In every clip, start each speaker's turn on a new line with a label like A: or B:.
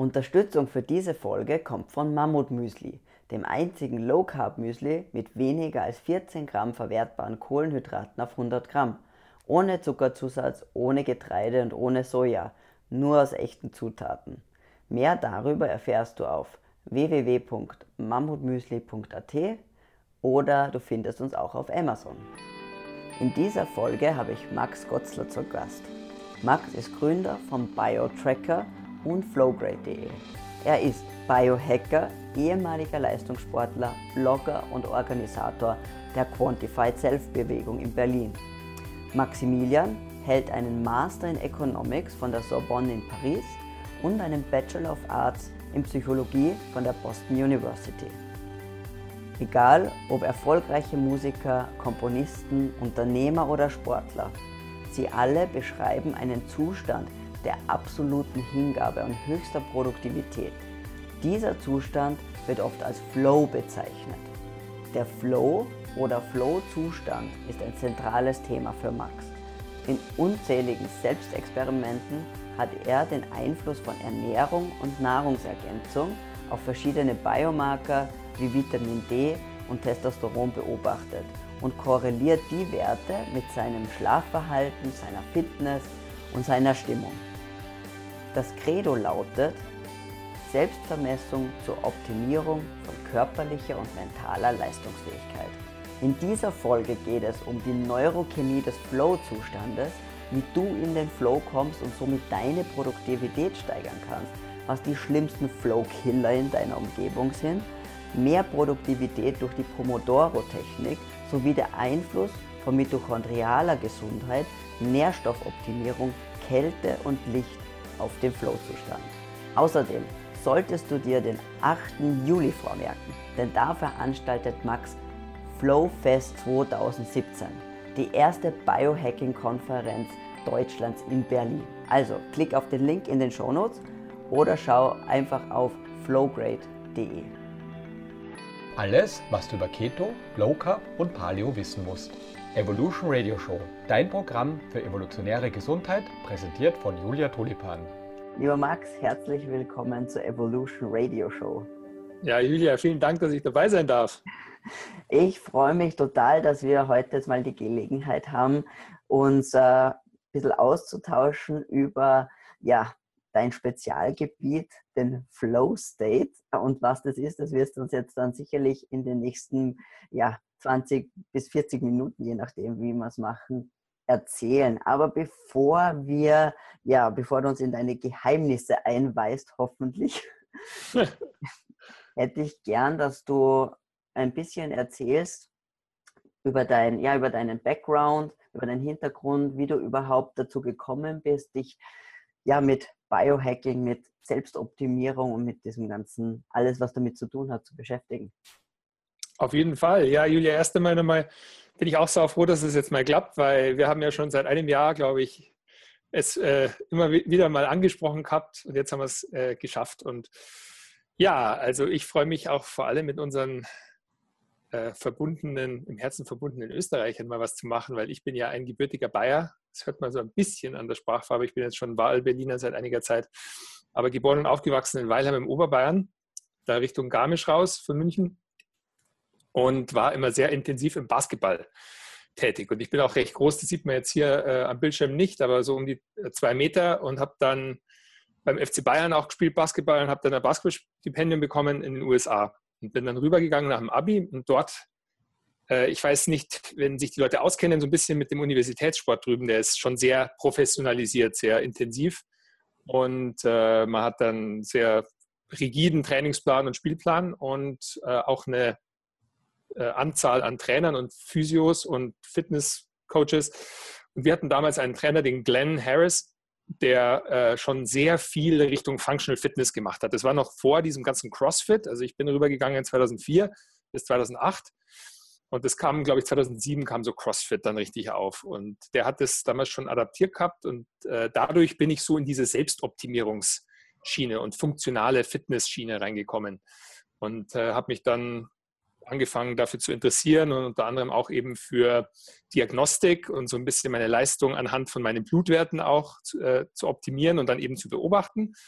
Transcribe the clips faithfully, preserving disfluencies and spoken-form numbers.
A: Unterstützung für diese Folge kommt von Mammut Müsli, dem einzigen Low-Carb-Müsli mit weniger als vierzehn Gramm verwertbaren Kohlenhydraten auf hundert Gramm. Ohne Zuckerzusatz, ohne Getreide und ohne Soja, nur aus echten Zutaten. Mehr darüber erfährst du auf w w w punkt mammutmüsli punkt a t oder du findest uns auch auf Amazon. In dieser Folge habe ich Max Gotzler zu Gast. Max ist Gründer von BioTracker und Flowgrade punkt de. Er ist Biohacker, ehemaliger Leistungssportler, Blogger und Organisator der Quantified Self-Bewegung in Berlin. Maximilian hält einen Master in Economics von der Sorbonne in Paris und einen Bachelor of Arts in Psychologie von der Boston University. Egal ob erfolgreiche Musiker, Komponisten, Unternehmer oder Sportler, sie alle beschreiben einen Zustand der absoluten Hingabe und höchster Produktivität. Dieser Zustand wird oft als Flow bezeichnet. Der Flow oder Flow-Zustand ist ein zentrales Thema für Max. In unzähligen Selbstexperimenten hat er den Einfluss von Ernährung und Nahrungsergänzung auf verschiedene Biomarker wie Vitamin D und Testosteron beobachtet und korreliert die Werte mit seinem Schlafverhalten, seiner Fitness und seiner Stimmung. Das Credo lautet: Selbstvermessung zur Optimierung von körperlicher und mentaler Leistungsfähigkeit. In dieser Folge geht es um die Neurochemie des Flow-Zustandes, wie du in den Flow kommst und somit deine Produktivität steigern kannst, was die schlimmsten Flow-Killer in deiner Umgebung sind, mehr Produktivität durch die Pomodoro-Technik sowie der Einfluss von mitochondrialer Gesundheit, Nährstoffoptimierung, Kälte und Licht auf den Flow-Zustand. Außerdem solltest du dir den achten Juli vormerken, denn da veranstaltet Max Flowfest zweitausendsiebzehn, die erste Biohacking-Konferenz Deutschlands in Berlin. Also klick auf den Link in den Shownotes oder schau einfach auf flowgrade punkt de.
B: Alles, was du über Keto, Low Carb und Paleo wissen musst. Evolution Radio Show, dein Programm für evolutionäre Gesundheit, präsentiert von Julia Tulipan.
A: Lieber Max, herzlich willkommen zur Evolution Radio Show.
C: Ja, Julia, vielen Dank, dass ich dabei sein darf.
A: Ich freue mich total, dass wir heute jetzt mal die Gelegenheit haben, uns äh, ein bisschen auszutauschen über ja, dein Spezialgebiet, den Flow State. Und was das ist, das wirst du uns jetzt dann sicherlich in den nächsten ja, zwanzig bis vierzig Minuten, je nachdem, wie wir es machen, erzählen. Aber bevor wir, ja, bevor du uns in deine Geheimnisse einweist, hoffentlich, hätte ich gern, dass du ein bisschen erzählst über, dein, ja, über deinen Background, über deinen Hintergrund, wie du überhaupt dazu gekommen bist, dich ja, mit Biohacking, mit Selbstoptimierung und mit diesem ganzen, alles, was damit zu tun hat, zu beschäftigen.
C: Auf jeden Fall. Ja, Julia, erst einmal nochmal bin ich auch so froh, dass es jetzt mal klappt, weil wir haben ja schon seit einem Jahr, glaube ich, es äh, immer wieder mal angesprochen gehabt und jetzt haben wir es äh, geschafft. Und ja, also ich freue mich auch vor allem mit unseren äh, verbundenen, im Herzen verbundenen Österreichern mal was zu machen, weil ich bin ja ein gebürtiger Bayer. Das hört man so ein bisschen an der Sprachfarbe. Ich bin jetzt schon Wahlberliner seit einiger Zeit, aber geboren und aufgewachsen in Weilheim im Oberbayern, da Richtung Garmisch raus von München, und war immer sehr intensiv im Basketball tätig. Und ich bin auch recht groß, das sieht man jetzt hier äh, am Bildschirm nicht, aber so um die äh, zwei Meter, und habe dann beim F C Bayern auch gespielt Basketball und habe dann ein Basketballstipendium bekommen in den U S A und bin dann rübergegangen nach dem Abi und dort, äh, ich weiß nicht, wenn sich die Leute auskennen, so ein bisschen mit dem Universitätssport drüben, der ist schon sehr professionalisiert, sehr intensiv, und äh, man hat dann sehr rigiden Trainingsplan und Spielplan und äh, auch eine äh, Anzahl an Trainern und Physios und Fitnesscoaches. Und wir hatten damals einen Trainer, den Glenn Harris, der äh, schon sehr viel Richtung Functional Fitness gemacht hat. Das war noch vor diesem ganzen CrossFit. Also ich bin rübergegangen zweitausendvier bis zweitausendacht. Und das kam, glaube ich, zweitausendsieben kam so CrossFit dann richtig auf. Und der hat das damals schon adaptiert gehabt. Und äh, dadurch bin ich so in diese Selbstoptimierungsschiene und funktionale Fitnessschiene reingekommen. Und äh, habe mich dann angefangen dafür zu interessieren und unter anderem auch eben für Diagnostik und so ein bisschen meine Leistung anhand von meinen Blutwerten auch zu, äh, zu optimieren und dann eben zu beobachten.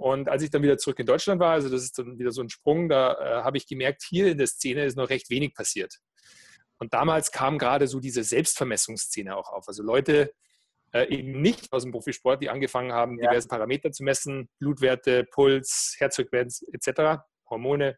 C: Und als ich dann wieder zurück in Deutschland war, also das ist dann wieder so ein Sprung, da äh, habe ich gemerkt, hier in der Szene ist noch recht wenig passiert. Und damals kam gerade so diese Selbstvermessungsszene auch auf. Also Leute äh, eben nicht aus dem Profisport, die angefangen haben, ja. diverse Parameter zu messen, Blutwerte, Puls, Herzfrequenz et cetera, Hormone.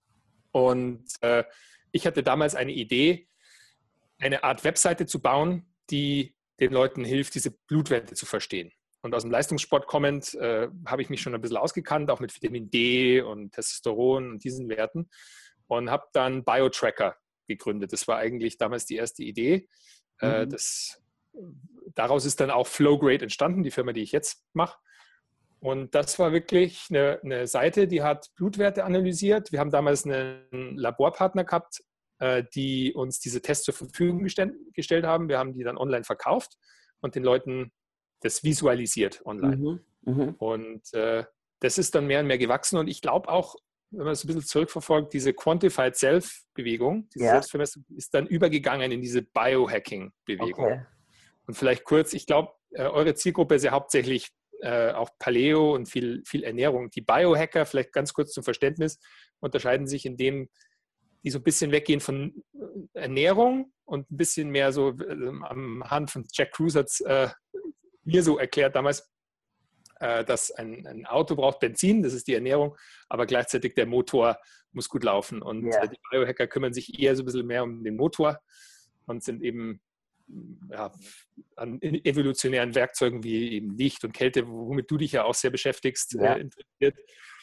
C: Und äh, ich hatte damals eine Idee, eine Art Webseite zu bauen, die den Leuten hilft, diese Blutwerte zu verstehen. Und aus dem Leistungssport kommend äh, habe ich mich schon ein bisschen ausgekannt, auch mit Vitamin D und Testosteron und diesen Werten. Und habe dann BioTracker gegründet. Das war eigentlich damals die erste Idee. Mhm. Äh, das, daraus ist dann auch Flowgrade entstanden, die Firma, die ich jetzt mache. Und das war wirklich eine, eine Seite, die hat Blutwerte analysiert. Wir haben damals einen Laborpartner gehabt, äh, die uns diese Tests zur Verfügung gestell, gestellt haben. Wir haben die dann online verkauft und den Leuten das visualisiert online. Mhm, mh. Und äh, das ist dann mehr und mehr gewachsen. Und ich glaube auch, wenn man es ein bisschen zurückverfolgt, diese Quantified Self-Bewegung, diese ja. Selbstvermessung, ist dann übergegangen in diese Biohacking-Bewegung. Okay. Und vielleicht kurz, ich glaube, äh, eure Zielgruppe ist ja hauptsächlich äh, auch Paleo und viel, viel Ernährung. Die Biohacker, vielleicht ganz kurz zum Verständnis, unterscheiden sich in dem, die so ein bisschen weggehen von Ernährung und ein bisschen mehr so äh, am Hand von Jack Kruse hat es äh, mir so erklärt damals, äh, dass ein, ein Auto braucht Benzin, das ist die Ernährung, aber gleichzeitig der Motor muss gut laufen. Und yeah. äh, die Biohacker kümmern sich eher so ein bisschen mehr um den Motor und sind eben ja, an evolutionären Werkzeugen wie eben Licht und Kälte, womit du dich ja auch sehr beschäftigst, yeah. äh, interessiert.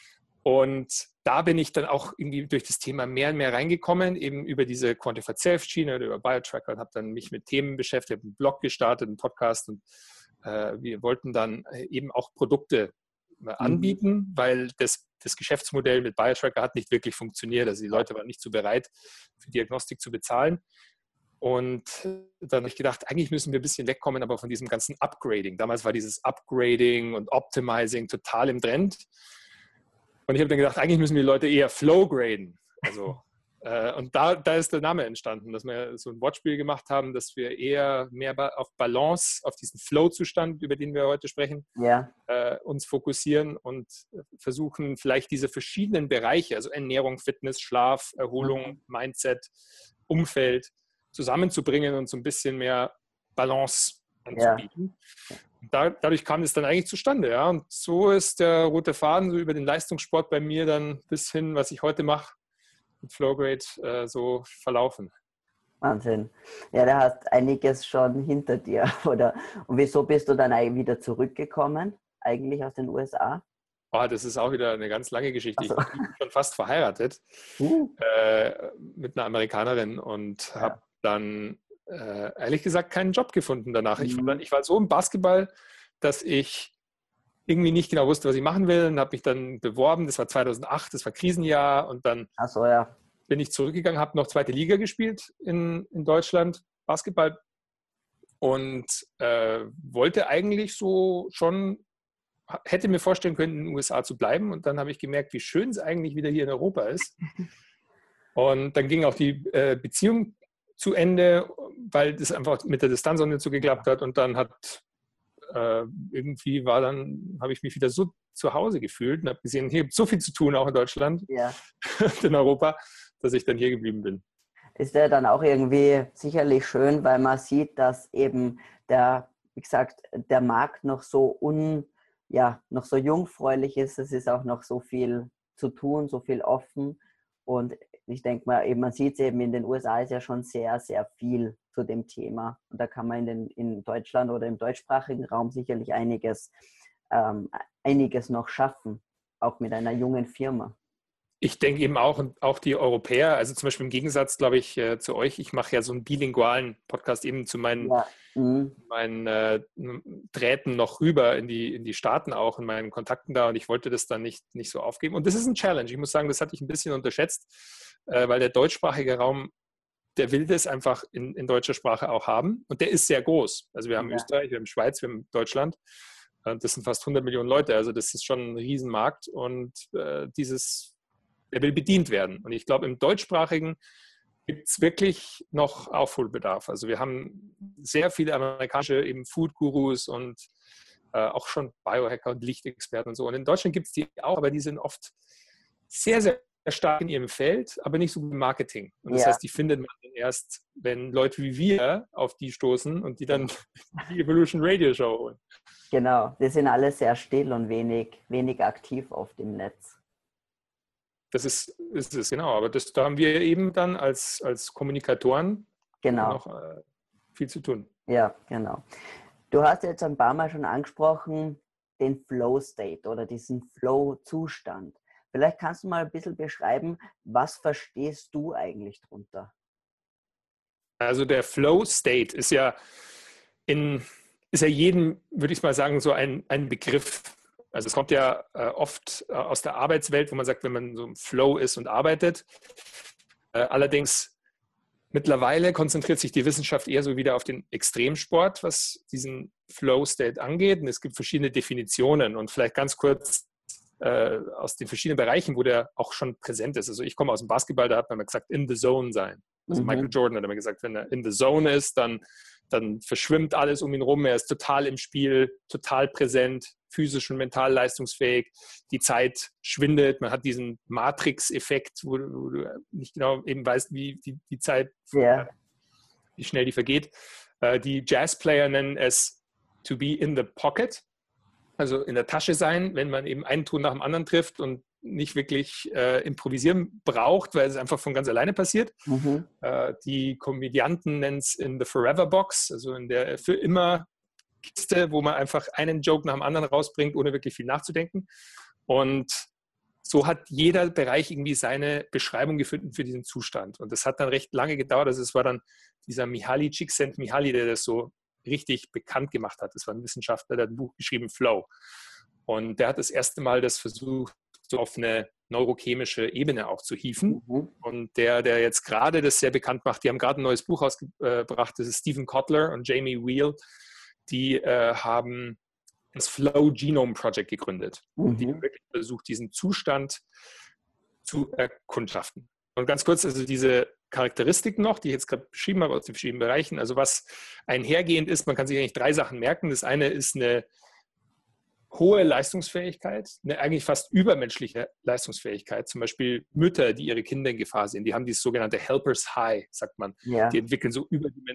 C: Und da bin ich dann auch irgendwie durch das Thema mehr und mehr reingekommen, eben über diese Quantified Self-Schiene oder über BioTracker und habe dann mich mit Themen beschäftigt, habe einen Blog gestartet, einen Podcast und äh, wir wollten dann eben auch Produkte äh, anbieten, mhm. weil das, das Geschäftsmodell mit BioTracker hat nicht wirklich funktioniert. Also die Leute waren nicht so bereit, für Diagnostik zu bezahlen. Und dann habe ich gedacht, eigentlich müssen wir ein bisschen wegkommen, aber von diesem ganzen Upgrading. Damals war dieses Upgrading und Optimizing total im Trend. Und ich habe dann gedacht, eigentlich müssen wir die Leute eher Flowgraden. Also, äh, und da, da ist der Name entstanden, dass wir so ein Wortspiel gemacht haben, dass wir eher mehr auf Balance, auf diesen Flow-Zustand, über den wir heute sprechen, ja. äh, uns fokussieren und versuchen, vielleicht diese verschiedenen Bereiche, also Ernährung, Fitness, Schlaf, Erholung, mhm. Mindset, Umfeld, zusammenzubringen und so ein bisschen mehr Balance anzubieten. Ja. Da, dadurch kam es dann eigentlich zustande, ja. Und so ist der rote Faden so über den Leistungssport bei mir dann bis hin, was ich heute mache, mit Flowgrade äh, so verlaufen.
A: Wahnsinn. Ja, da hast einiges schon hinter dir, oder? Und wieso bist du dann eigentlich wieder zurückgekommen, eigentlich aus den U S A?
C: Oh, das ist auch wieder eine ganz lange Geschichte.
A: So.
C: Ich bin schon fast verheiratet uh. äh, mit einer Amerikanerin und ja. habe dann äh, ehrlich gesagt keinen Job gefunden danach. Mhm. Ich, war, ich war so im Basketball, dass ich irgendwie nicht genau wusste, was ich machen will und habe mich dann beworben. Das war zweitausendacht, das war Krisenjahr und dann
A: Ach so, ja.
C: bin ich zurückgegangen, habe noch zweite Liga gespielt in, in Deutschland, Basketball und äh, wollte eigentlich so schon, hätte mir vorstellen können, in den U S A zu bleiben und dann habe ich gemerkt, wie schön es eigentlich wieder hier in Europa ist. Und dann ging auch die äh, Beziehung zu Ende, weil das einfach mit der Distanz auch nicht so geklappt hat und dann hat äh, irgendwie war dann, habe ich mich wieder so zu Hause gefühlt und habe gesehen, hier gibt es so viel zu tun, auch in Deutschland, ja. in Europa, dass ich dann hier geblieben bin.
A: Ist ja dann auch irgendwie sicherlich schön, weil man sieht, dass eben der, wie gesagt, der Markt noch so un, ja, noch so jungfräulich ist. Es ist auch noch so viel zu tun, so viel offen. Und ich denke mal, eben, man sieht es eben in den U S A ist ja schon sehr, sehr viel zu dem Thema. Und da kann man in, den, in Deutschland oder im deutschsprachigen Raum sicherlich einiges, ähm, einiges noch schaffen, auch mit einer jungen Firma.
C: Ich denke eben auch, und auch die Europäer, also zum Beispiel im Gegensatz, glaube ich, äh, zu euch, ich mache ja so einen bilingualen Podcast eben zu meinen, ja. mhm. meinen äh, Drähten noch rüber in die, in die Staaten auch, in meinen Kontakten da und ich wollte das dann nicht, nicht so aufgeben. Und das ist ein Challenge. Ich muss sagen, das hatte ich ein bisschen unterschätzt, äh, weil der deutschsprachige Raum, der will das einfach in, in deutscher Sprache auch haben und der ist sehr groß. Also wir haben ja. Österreich, wir haben Schweiz, wir haben Deutschland. Das sind fast hundert Millionen Leute, also das ist schon ein Riesenmarkt und äh, dieses der will bedient werden. Und ich glaube, im Deutschsprachigen gibt es wirklich noch Aufholbedarf. Also wir haben sehr viele amerikanische eben Food-Gurus und äh, äh, auch schon Biohacker und Lichtexperten und so. Und in Deutschland gibt es die auch, aber die sind oft sehr, sehr stark in ihrem Feld, aber nicht so gut im Marketing. Und das
A: Ja.
C: heißt, die findet man dann erst, wenn Leute wie wir auf die stoßen und die dann die Evolution Radio Show holen.
A: Genau, die sind alle sehr still und wenig, wenig aktiv auf dem Netz.
C: Das ist, ist es, genau. Aber das, da haben wir eben dann als, als Kommunikatoren
A: Genau.
C: noch äh, viel zu tun.
A: Ja, genau. Du hast jetzt ein paar Mal schon angesprochen, den Flow State oder diesen Flow-Zustand. Vielleicht kannst du mal ein bisschen beschreiben, was verstehst du eigentlich drunter?
C: Also der Flow State ist ja in, ist ja jedem, würde ich mal sagen, so ein, ein Begriff. Also es kommt ja äh, oft äh, aus der Arbeitswelt, wo man sagt, wenn man so im Flow ist und arbeitet. Äh, allerdings mittlerweile konzentriert sich die Wissenschaft eher so wieder auf den Extremsport, was diesen Flow State angeht. Und es gibt verschiedene Definitionen. Und vielleicht ganz kurz äh, aus den verschiedenen Bereichen, wo der auch schon präsent ist. Also ich komme aus dem Basketball, da hat man immer gesagt, in the zone sein. Also mhm. Michael Jordan hat immer gesagt, wenn er in the zone ist, dann, dann verschwimmt alles um ihn rum. Er ist total im Spiel, total präsent, physisch und mental leistungsfähig. Die Zeit schwindet. Man hat diesen Matrix-Effekt, wo, wo du nicht genau eben weißt, wie die, die Zeit,
A: yeah.
C: wie schnell die vergeht. Äh, die Jazzplayer nennen es to be in the pocket. Also in der Tasche sein, wenn man eben einen Ton nach dem anderen trifft und nicht wirklich äh, improvisieren braucht, weil es einfach von ganz alleine passiert. Mhm. Äh, die Komödianten nennen es in the Forever Box, also in der für immer Kiste, wo man einfach einen Joke nach dem anderen rausbringt, ohne wirklich viel nachzudenken. Und so hat jeder Bereich irgendwie seine Beschreibung gefunden für diesen Zustand. Und das hat dann recht lange gedauert. Also es war dann dieser Mihaly Csikszentmihalyi, der das so richtig bekannt gemacht hat. Das war ein Wissenschaftler, der hat ein Buch geschrieben, Flow. Und der hat das erste Mal das versucht, so auf eine neurochemische Ebene auch zu hieven. Mhm. Und der, der jetzt gerade das sehr bekannt macht, die haben gerade ein neues Buch rausgebracht, das ist Stephen Kotler und Jamie Wheal. Die äh, haben das Flow Genome Project gegründet. Mhm. Die haben wirklich versucht, diesen Zustand zu erkundschaften. Und ganz kurz, also diese Charakteristiken noch, die ich jetzt gerade beschrieben habe aus den verschiedenen Bereichen. Also was einhergehend ist, man kann sich eigentlich drei Sachen merken. Das eine ist eine hohe Leistungsfähigkeit, eine eigentlich fast übermenschliche Leistungsfähigkeit. Zum Beispiel Mütter, die ihre Kinder in Gefahr sehen, die haben dieses sogenannte Helpers High, sagt man. Ja. Die entwickeln so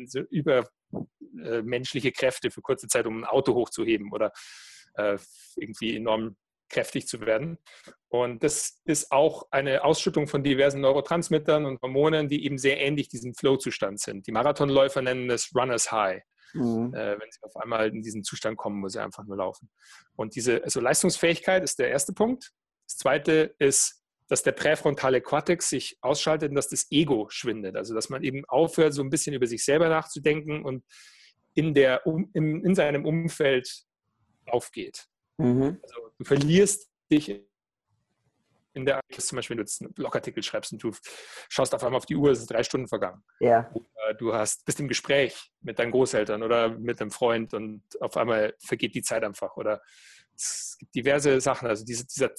C: übermenschliche Kräfte für kurze Zeit, um ein Auto hochzuheben oder äh, irgendwie enorm kräftig zu werden. Und das ist auch eine Ausschüttung von diversen Neurotransmittern und Hormonen, die eben sehr ähnlich diesem Flow-Zustand sind. Die Marathonläufer nennen das Runners High. Mhm. Äh, wenn sie auf einmal in diesen Zustand kommen, wo sie einfach nur laufen. Und diese also Leistungsfähigkeit ist der erste Punkt. Das zweite ist, dass der präfrontale Kortex sich ausschaltet und dass das Ego schwindet. Also dass man eben aufhört, so ein bisschen über sich selber nachzudenken und in, der, um, in, in seinem Umfeld aufgeht. Mhm. Also du verlierst dich in der, zum Beispiel, wenn du jetzt einen Blogartikel schreibst und du schaust auf einmal auf die Uhr, es sind drei Stunden vergangen. Ja. Oder du hast, bist im Gespräch mit deinen Großeltern oder mit einem Freund und auf einmal vergeht die Zeit einfach. Oder es gibt diverse Sachen. Also diese, dieser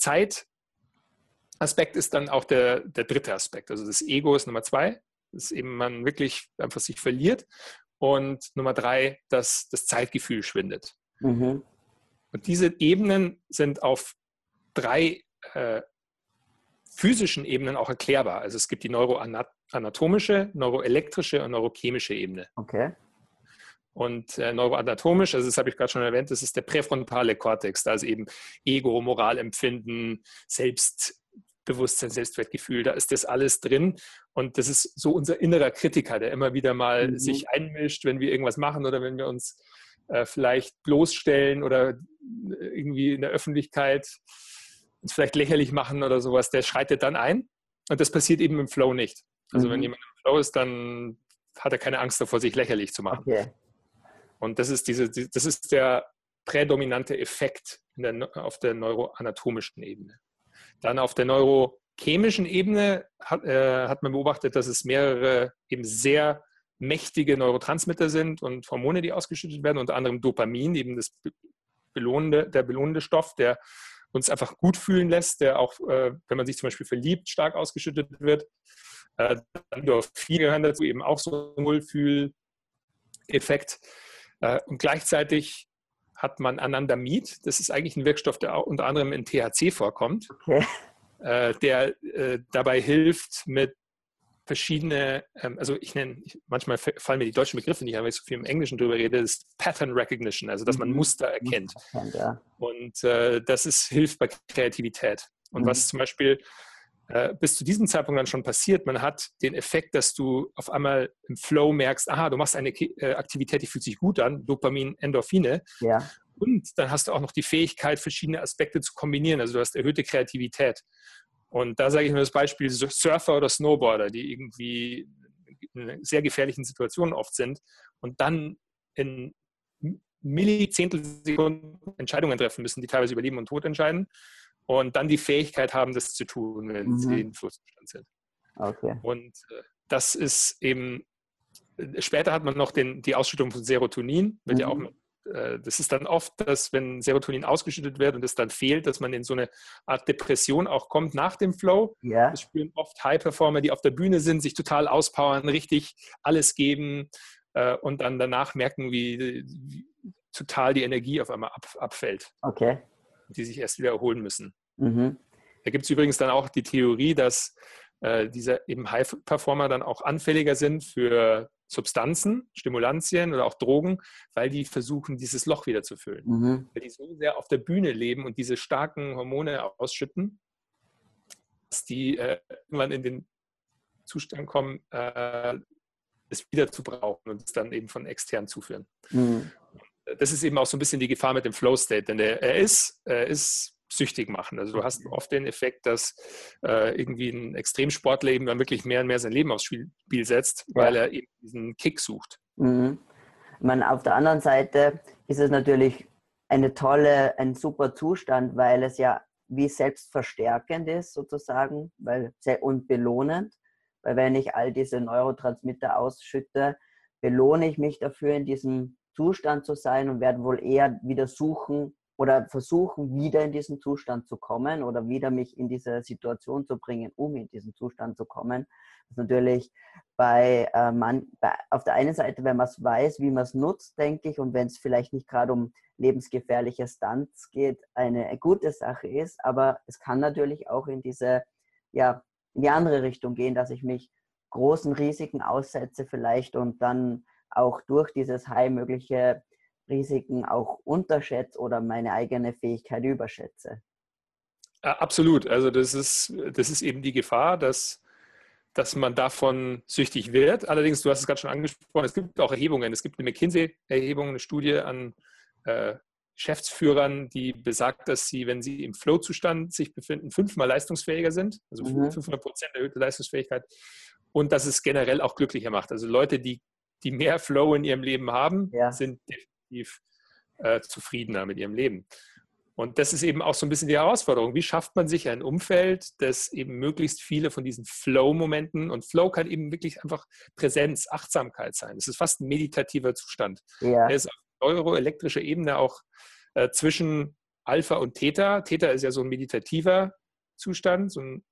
C: Zeitaspekt ist dann auch der, der dritte Aspekt. Also das Ego ist Nummer zwei, dass eben man wirklich einfach sich verliert. Und Nummer drei, dass das Zeitgefühl schwindet. Mhm. Und diese Ebenen sind auf drei äh, physischen Ebenen auch erklärbar. Also es gibt die neuroanatomische, neuroelektrische und neurochemische Ebene. Okay. Und äh, neuroanatomisch, also das habe ich gerade schon erwähnt, das ist der präfrontale Kortex. Da ist eben Ego, Moralempfinden, Selbstbewusstsein, Selbstwertgefühl, da ist das alles drin. Und das ist so unser innerer Kritiker, der immer wieder mal mhm. sich einmischt, wenn wir irgendwas machen oder wenn wir uns äh, vielleicht bloßstellen oder irgendwie in der Öffentlichkeit uns vielleicht lächerlich machen oder sowas, der schreitet dann ein. Und das passiert eben im Flow nicht. Also mhm. wenn jemand im Flow ist, dann hat er keine Angst davor, sich lächerlich zu machen. Okay. Und das ist, diese, das ist der prädominante Effekt in der, auf der neuroanatomischen Ebene. Dann auf der neurochemischen Ebene hat, äh, hat man beobachtet, dass es mehrere eben sehr mächtige Neurotransmitter sind und Hormone, die ausgeschüttet werden, unter anderem Dopamin, eben das belohnende, der belohnende Stoff, der uns einfach gut fühlen lässt, der auch, äh, wenn man sich zum Beispiel verliebt, stark ausgeschüttet wird. Äh, Endorphin gehören dazu, eben auch so ein Wohlfühl-Effekt. Äh, und gleichzeitig hat man Anandamid. Das ist eigentlich ein Wirkstoff, der auch unter anderem in T H C vorkommt,
A: Okay.
C: äh, der äh, dabei hilft, mit verschiedene, ähm, also ich nenne, manchmal fallen mir die deutschen Begriffe nicht, weil ich so viel im Englischen drüber rede, das ist Pattern Recognition, also dass man
A: Mhm.
C: Muster erkennt.
A: Muster erkennt, ja.
C: Und äh, das ist, hilft bei Kreativität. Und
A: Mhm.
C: was zum Beispiel äh, bis zu diesem Zeitpunkt dann schon passiert, man hat den Effekt, dass du auf einmal im Flow merkst, aha, du machst eine äh, Aktivität, die fühlt sich gut an, Dopamin, Endorphine.
A: Ja.
C: Und dann hast du auch noch die Fähigkeit, verschiedene Aspekte zu kombinieren. Also du hast erhöhte Kreativität. Und da sage ich nur das Beispiel Surfer oder Snowboarder, die irgendwie in sehr gefährlichen Situationen oft sind und dann in Millizehntelsekunden Entscheidungen treffen müssen, die teilweise über Leben und Tod entscheiden und dann die Fähigkeit haben, das zu tun, wenn
A: Mhm.
C: sie in Flusszustand sind.
A: Okay.
C: Und das ist eben, später hat man noch den, die Ausschüttung von Serotonin, wird
A: Mhm.
C: ja auch mit, äh, das ist dann oft, dass wenn Serotonin ausgeschüttet wird und es dann fehlt, dass man in so eine Art Depression auch kommt nach dem Flow.
A: Ja.
C: Das spüren oft High-Performer, die auf der Bühne sind, sich total auspowern, richtig alles geben äh, und dann danach merken, wie, wie total die Energie auf einmal ab, abfällt,
A: Okay.
C: die sich erst wieder erholen müssen.
A: Mhm.
C: Da gibt es übrigens dann auch die Theorie, dass äh, diese eben High-Performer dann auch anfälliger sind für Substanzen, Stimulantien oder auch Drogen, weil die versuchen, dieses Loch wieder zu füllen.
A: Mhm.
C: Weil die so sehr auf der Bühne leben und diese starken Hormone ausschütten, dass die äh, irgendwann in den Zustand kommen, äh, es wieder zu brauchen und es dann eben von extern zuführen.
A: Mhm.
C: Das ist eben auch so ein bisschen die Gefahr mit dem Flow-State, denn der, er ist, er ist süchtig machen. Also du hast oft den Effekt, dass äh, irgendwie ein Extremsportler eben dann wirklich mehr und mehr sein Leben aufs Spiel, Spiel setzt, weil
A: Ja.
C: er eben diesen Kick sucht.
A: Mhm. Ich meine, auf der anderen Seite ist es natürlich eine tolle, ein super Zustand, weil es ja wie selbstverstärkend ist sozusagen, weil sehr und belohnend, weil wenn ich all diese Neurotransmitter ausschütte, belohne ich mich dafür, in diesem Zustand zu sein und werde wohl eher wieder suchen oder versuchen, wieder in diesen Zustand zu kommen oder wieder mich in diese Situation zu bringen, um in diesen Zustand zu kommen. Das ist natürlich bei, äh, man, bei auf der einen Seite, wenn man es weiß, wie man es nutzt, denke ich, und wenn es vielleicht nicht gerade um lebensgefährliche Stunts geht, eine gute Sache ist, aber es kann natürlich auch in diese, ja, in die andere Richtung gehen, dass ich mich großen Risiken aussetze vielleicht und dann auch durch dieses High mögliche Risiken auch unterschätze oder meine eigene Fähigkeit überschätze.
C: Absolut. Also das ist, das ist eben die Gefahr, dass, dass man davon süchtig wird. Allerdings, du hast es gerade schon angesprochen, es gibt auch Erhebungen. Es gibt eine McKinsey-Erhebung, eine Studie an äh, Geschäftsführern, die besagt, dass sie, wenn sie im Flow-Zustand sich befinden, fünfmal leistungsfähiger sind, also
A: Mhm.
C: fünfhundert Prozent erhöhte Leistungsfähigkeit und dass es generell auch glücklicher macht. Also Leute, die, die mehr Flow in ihrem Leben haben,
A: Ja.
C: sind definitiv äh, zufriedener mit ihrem Leben. Und das ist eben auch so ein bisschen die Herausforderung. Wie schafft man sich ein Umfeld, das eben möglichst viele von diesen Flow-Momenten, und Flow kann eben wirklich einfach Präsenz, Achtsamkeit sein. Es ist fast ein meditativer Zustand.
A: Ja.
C: Er ist auf neuroelektrischer Ebene auch äh, zwischen Alpha und Theta. Theta ist ja so ein meditativer Zustand, so ein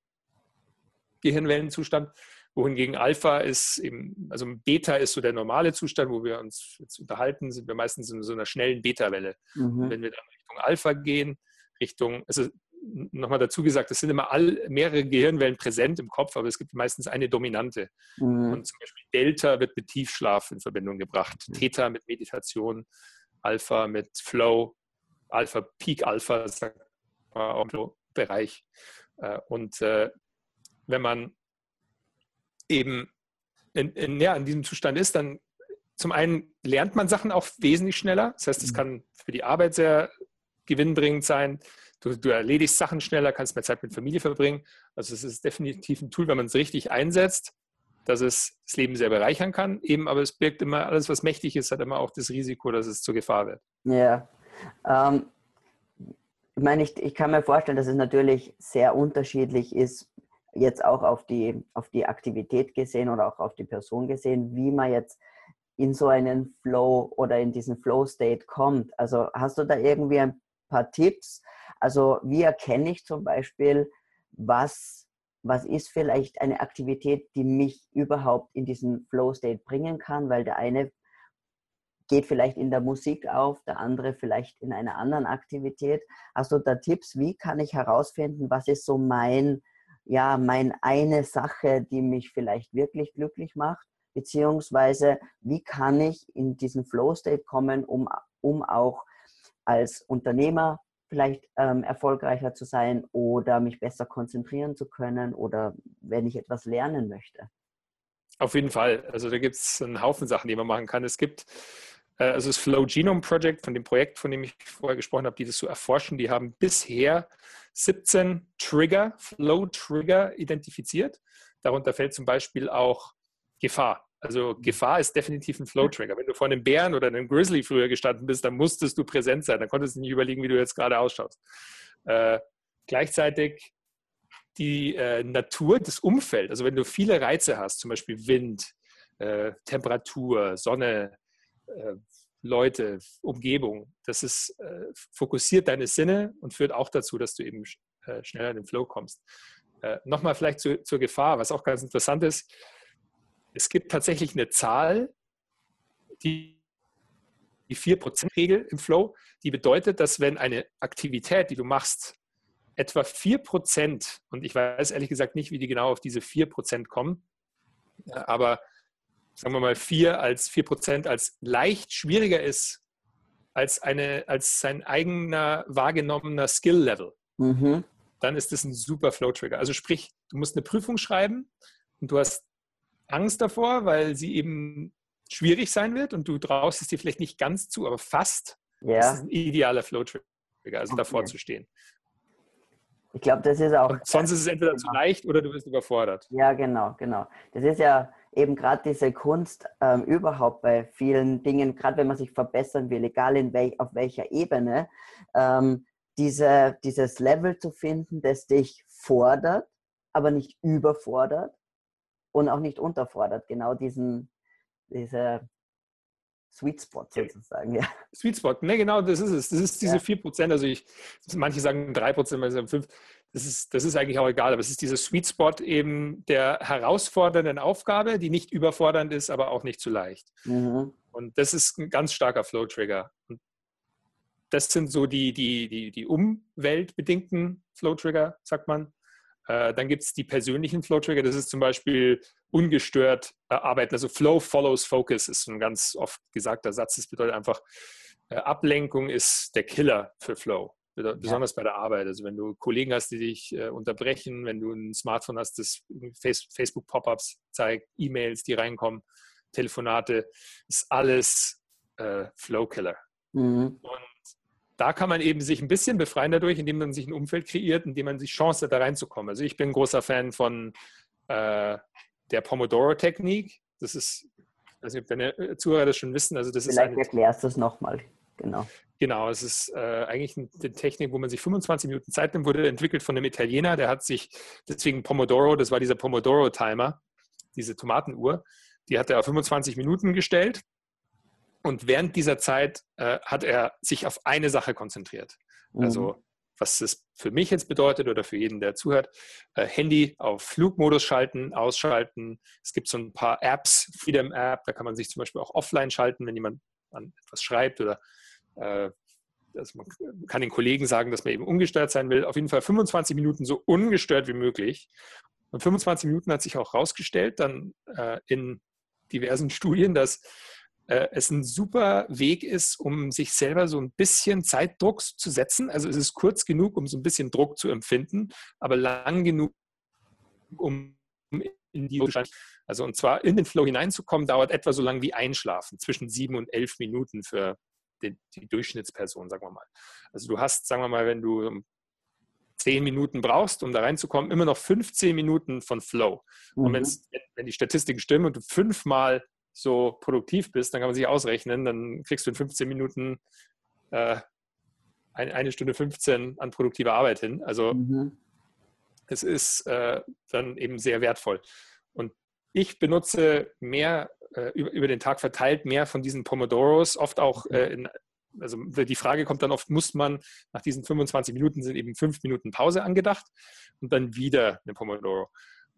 C: Gehirnwellenzustand, wohingegen Alpha ist eben, also Beta ist so der normale Zustand, wo wir uns jetzt unterhalten, sind wir meistens in so einer schnellen Beta-Welle.
A: Mhm.
C: Und wenn wir dann Richtung Alpha gehen, Richtung, also nochmal dazu gesagt, es sind immer all, mehrere Gehirnwellen präsent im Kopf, aber es gibt meistens eine dominante.
A: Mhm.
C: Und zum Beispiel Delta wird mit Tiefschlaf in Verbindung gebracht, Theta mit Meditation, Alpha mit Flow, Alpha, Peak Alpha, sagt man auch im Flow-Bereich. Und wenn man eben in, in, ja, in diesem Zustand ist, dann zum einen lernt man Sachen auch wesentlich schneller. Das heißt, es kann für die Arbeit sehr gewinnbringend sein. Du, du erledigst Sachen schneller, kannst mehr Zeit mit Familie verbringen. Also es ist definitiv ein Tool, wenn man es richtig einsetzt, dass es das Leben sehr bereichern kann. Eben, aber es birgt immer, alles was mächtig ist, hat immer auch das Risiko, dass es zur Gefahr wird.
A: Ja. Ähm, ich meine, ich, ich kann mir vorstellen, dass es natürlich sehr unterschiedlich ist, jetzt auch auf die, auf die Aktivität gesehen oder auch auf die Person gesehen, wie man jetzt in so einen Flow oder in diesen Flow-State kommt. Also hast du da irgendwie ein paar Tipps? Also wie erkenne ich zum Beispiel, was, was ist vielleicht eine Aktivität, die mich überhaupt in diesen Flow-State bringen kann? Weil der eine geht vielleicht in der Musik auf, der andere vielleicht in einer anderen Aktivität. Hast du da Tipps, wie kann ich herausfinden, was ist so mein, ja, mein eine Sache, die mich vielleicht wirklich glücklich macht? Beziehungsweise, wie kann ich in diesen Flow-State kommen, um, um auch als Unternehmer vielleicht ähm, erfolgreicher zu sein oder mich besser konzentrieren zu können oder wenn ich etwas lernen möchte?
C: Auf jeden Fall. Also da gibt es einen Haufen Sachen, die man machen kann. Es gibt äh, also das Flow Genome Project, von dem Projekt, von dem ich vorher gesprochen habe, die das so erforschen, die haben bisher siebzehn Trigger, Flow-Trigger identifiziert. Darunter fällt zum Beispiel auch Gefahr. Also Gefahr ist definitiv ein Flow-Trigger. Wenn du vor einem Bären oder einem Grizzly früher gestanden bist, dann musstest du präsent sein. Dann konntest du nicht überlegen, wie du jetzt gerade ausschaust. Äh, gleichzeitig die äh, Natur, das Umfeld. Also wenn du viele Reize hast, zum Beispiel Wind, äh, Temperatur, Sonne, äh, Leute, Umgebung, das ist, äh, fokussiert deine Sinne und führt auch dazu, dass du eben äh, schneller in den Flow kommst. Äh, Nochmal vielleicht zu, zur Gefahr, was auch ganz interessant ist. Es gibt tatsächlich eine Zahl, die die vier Prozent Regel im Flow, die bedeutet, dass wenn eine Aktivität, die du machst, etwa vier Prozent, und ich weiß ehrlich gesagt nicht, wie die genau auf diese vier Prozent kommen, aber sagen wir mal vier als vier Prozent als leicht schwieriger ist als, eine, als sein eigener wahrgenommener Skill-Level, mhm. dann ist das ein super Flow-Trigger. Also sprich, du musst eine Prüfung schreiben und du hast Angst davor, weil sie eben schwierig sein wird und du traust es dir vielleicht nicht ganz zu, aber fast. Ja. Das ist ein idealer Flow-Trigger, also okay. davor zu stehen.
A: Ich glaube, das ist auch...
C: Und sonst ist es entweder genau. zu leicht oder du bist überfordert.
A: Ja, genau, genau. Das ist ja eben gerade diese Kunst ähm, überhaupt bei vielen Dingen, gerade wenn man sich verbessern will, egal in welch, auf welcher Ebene, ähm, diese, dieses Level zu finden, das dich fordert, aber nicht überfordert und auch nicht unterfordert. Genau diesen, diese Sweet Spot sozusagen, ja.
C: Sweet Spot, ne, genau, das ist es. Das ist diese ja. vier Prozent, also ich, manche sagen drei Prozent, manche sagen fünf Prozent. Das ist, das ist eigentlich auch egal, aber es ist dieser Sweet Spot eben der herausfordernden Aufgabe, die nicht überfordernd ist, aber auch nicht zu leicht. Mhm. Und das ist ein ganz starker Flow-Trigger. Und das sind so die, die, die, die umweltbedingten Flow-Trigger, sagt man. Äh, dann gibt es die persönlichen Flow-Trigger, das ist zum Beispiel ungestört äh, arbeiten. Also Flow follows Focus ist ein ganz oft gesagter Satz. Das bedeutet einfach, äh, Ablenkung ist der Killer für Flow. Besonders ja. bei der Arbeit. Also wenn du Kollegen hast, die dich äh, unterbrechen, wenn du ein Smartphone hast, das Face, Facebook-Pop-ups zeigt, E-Mails, die reinkommen, Telefonate, ist alles äh, Flow-Killer. Mhm. Und da kann man eben sich ein bisschen befreien dadurch, indem man sich ein Umfeld kreiert, in dem man sich Chance hat, da reinzukommen. Also ich bin ein großer Fan von äh, der Pomodoro-Technik. Das ist, ich weiß nicht, ob deine Zuhörer das schon wissen. Also das
A: Vielleicht
C: ist eine,
A: erklärst du es nochmal. Genau.
C: Genau, es ist äh, eigentlich eine Technik, wo man sich fünfundzwanzig Minuten Zeit nimmt, wurde entwickelt von einem Italiener, der hat sich deswegen Pomodoro, das war dieser Pomodoro-Timer, diese Tomatenuhr, die hat er auf fünfundzwanzig Minuten gestellt und während dieser Zeit äh, hat er sich auf eine Sache konzentriert. Mhm. Also was das für mich jetzt bedeutet oder für jeden, der zuhört, äh, Handy auf Flugmodus schalten, ausschalten. Es gibt so ein paar Apps, Freedom App, da kann man sich zum Beispiel auch offline schalten, wenn jemand an etwas schreibt oder äh, also man kann den Kollegen sagen, dass man eben ungestört sein will. Auf jeden Fall fünfundzwanzig Minuten so ungestört wie möglich. Und fünfundzwanzig Minuten hat sich auch rausgestellt, dann äh, in diversen Studien, dass äh, es ein super Weg ist, um sich selber so ein bisschen Zeitdruck zu setzen. Also es ist kurz genug, um so ein bisschen Druck zu empfinden, aber lang genug, um in die also und zwar in den Flow hineinzukommen, dauert etwa so lang wie Einschlafen, zwischen sieben und elf Minuten für die, die Durchschnittsperson, sagen wir mal. Also du hast, sagen wir mal, wenn du zehn Minuten brauchst, um da reinzukommen, immer noch fünfzehn Minuten von Flow. Mhm. Und wenn's, wenn die Statistiken stimmen und du fünfmal so produktiv bist, dann kann man sich ausrechnen, dann kriegst du in fünfzehn Minuten äh, eine, eine Stunde fünfzehn an produktiver Arbeit hin. Also mhm. es ist äh, dann eben sehr wertvoll. Und ich benutze mehr, äh, über, über den Tag verteilt, mehr von diesen Pomodoros, oft auch, äh, in, also die Frage kommt dann oft, muss man nach diesen fünfundzwanzig Minuten, sind eben fünf Minuten Pause angedacht und dann wieder eine Pomodoro.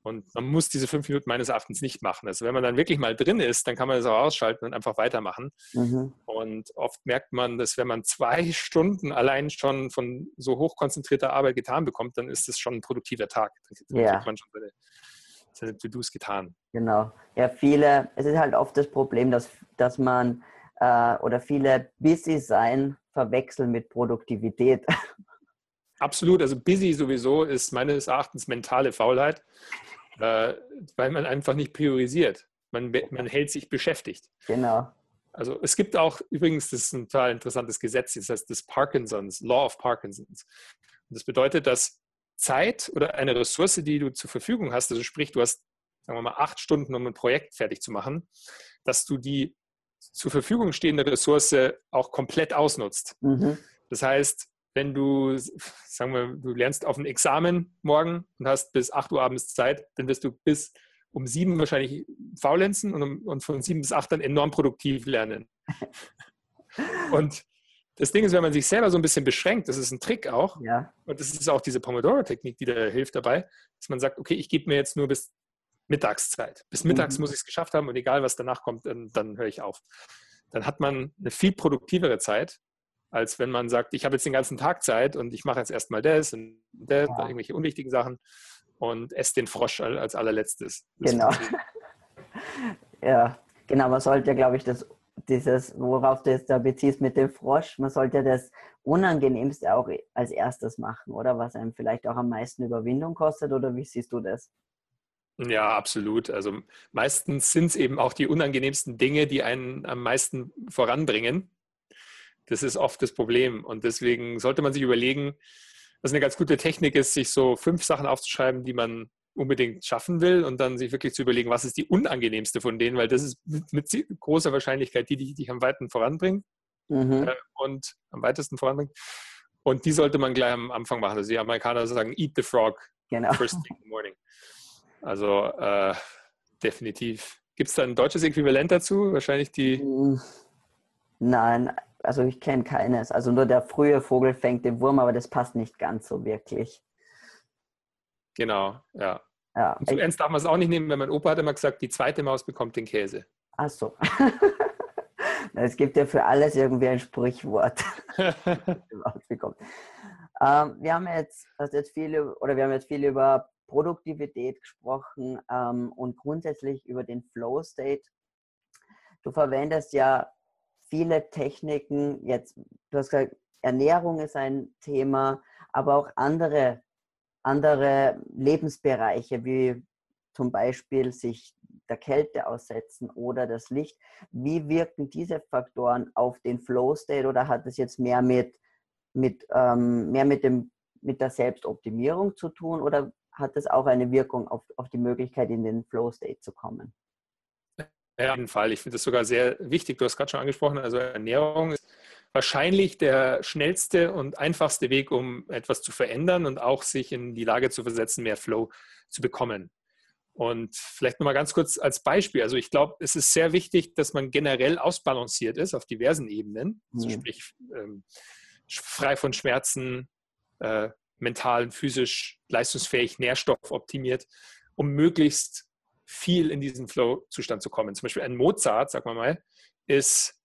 C: Und man muss diese fünf Minuten meines Erachtens nicht machen. Also wenn man dann wirklich mal drin ist, dann kann man das auch ausschalten und einfach weitermachen. Mhm. Und oft merkt man, dass wenn man zwei Stunden allein schon von so hochkonzentrierter Arbeit getan bekommt, dann ist das schon ein produktiver Tag. Dann
A: ja.
C: kriegt man schon seine, seine To-Dos getan.
A: Genau. Ja, viele, es ist halt oft das Problem, dass, dass man äh, oder viele busy sein verwechseln mit Produktivität.
C: Absolut, also busy sowieso ist meines Erachtens mentale Faulheit. Äh, weil man einfach nicht priorisiert. Man, man hält sich beschäftigt.
A: Genau.
C: Also es gibt auch, übrigens, das ist ein total interessantes Gesetz, das heißt das Parkinsons, Law of Parkinsons. Und das bedeutet, dass Zeit oder eine Ressource, die du zur Verfügung hast, also sprich, du hast, sagen wir mal, acht Stunden, um ein Projekt fertig zu machen, dass du die zur Verfügung stehende Ressource auch komplett ausnutzt. Mhm. Das heißt, wenn du, sagen wir, du lernst auf ein Examen morgen und hast bis acht Uhr abends Zeit, dann wirst du bis um sieben wahrscheinlich faulenzen und, um, und von sieben bis acht dann enorm produktiv lernen. Und das Ding ist, wenn man sich selber so ein bisschen beschränkt, das ist ein Trick auch, ja. Und das ist auch diese Pomodoro-Technik, die da hilft dabei, dass man sagt, okay, ich gebe mir jetzt nur bis Mittagszeit. Bis mittags mhm. muss ich es geschafft haben und egal, was danach kommt, dann, dann höre ich auf. Dann hat man eine viel produktivere Zeit, als wenn man sagt, ich habe jetzt den ganzen Tag Zeit und ich mache jetzt erstmal das und das, ja. irgendwelche unwichtigen Sachen und esse den Frosch als allerletztes. Das
A: genau. Ja, genau. Man sollte, glaube ich, das, dieses, worauf du jetzt da beziehst mit dem Frosch, man sollte das Unangenehmste auch als erstes machen, oder? Was einem vielleicht auch am meisten Überwindung kostet, oder wie siehst du das?
C: Ja, absolut. Also meistens sind es eben auch die unangenehmsten Dinge, die einen am meisten voranbringen. Das ist oft das Problem und deswegen sollte man sich überlegen, was eine ganz gute Technik ist, sich so fünf Sachen aufzuschreiben, die man unbedingt schaffen will und dann sich wirklich zu überlegen, was ist die unangenehmste von denen, weil das ist mit großer Wahrscheinlichkeit die, die dich am weitesten voranbringt mhm. äh, und am weitesten voranbringt. Und die sollte man gleich am Anfang machen. Also die Amerikaner sagen, eat the frog, genau. First thing in the morning. Also äh, definitiv. Gibt es da ein deutsches Äquivalent dazu? Wahrscheinlich die...
A: Nein, also ich kenne keines. Also nur der frühe Vogel fängt den Wurm, aber das passt nicht ganz so wirklich.
C: Genau, ja.
A: ja
C: Und so ernst darf man es auch nicht nehmen, weil mein Opa hat immer gesagt, die zweite Maus bekommt den Käse.
A: Ach so. Es gibt ja für alles irgendwie ein Sprichwort. ähm, wir haben jetzt, jetzt viel, oder wir haben jetzt viel über Produktivität gesprochen ähm, und grundsätzlich über den Flow State. Du verwendest ja viele Techniken, jetzt, du hast gesagt, Ernährung ist ein Thema, aber auch andere, andere Lebensbereiche, wie zum Beispiel sich der Kälte aussetzen oder das Licht. Wie wirken diese Faktoren auf den Flow State oder hat es jetzt mehr mit, mit, ähm, mehr mit, dem, mit der Selbstoptimierung zu tun oder hat es auch eine Wirkung auf, auf die Möglichkeit, in den Flow State zu kommen?
C: Ja, auf jeden Fall. Ich finde das sogar sehr wichtig. Du hast gerade schon angesprochen, also Ernährung ist wahrscheinlich der schnellste und einfachste Weg, um etwas zu verändern und auch sich in die Lage zu versetzen, mehr Flow zu bekommen. Und vielleicht nochmal ganz kurz als Beispiel. Also ich glaube, es ist sehr wichtig, dass man generell ausbalanciert ist auf diversen Ebenen, also mhm. sprich ähm, frei von Schmerzen, äh, mental, physisch, leistungsfähig, nährstoffoptimiert, um möglichst viel in diesen Flow-Zustand zu kommen. Zum Beispiel ein Mozart, sagen wir mal, ist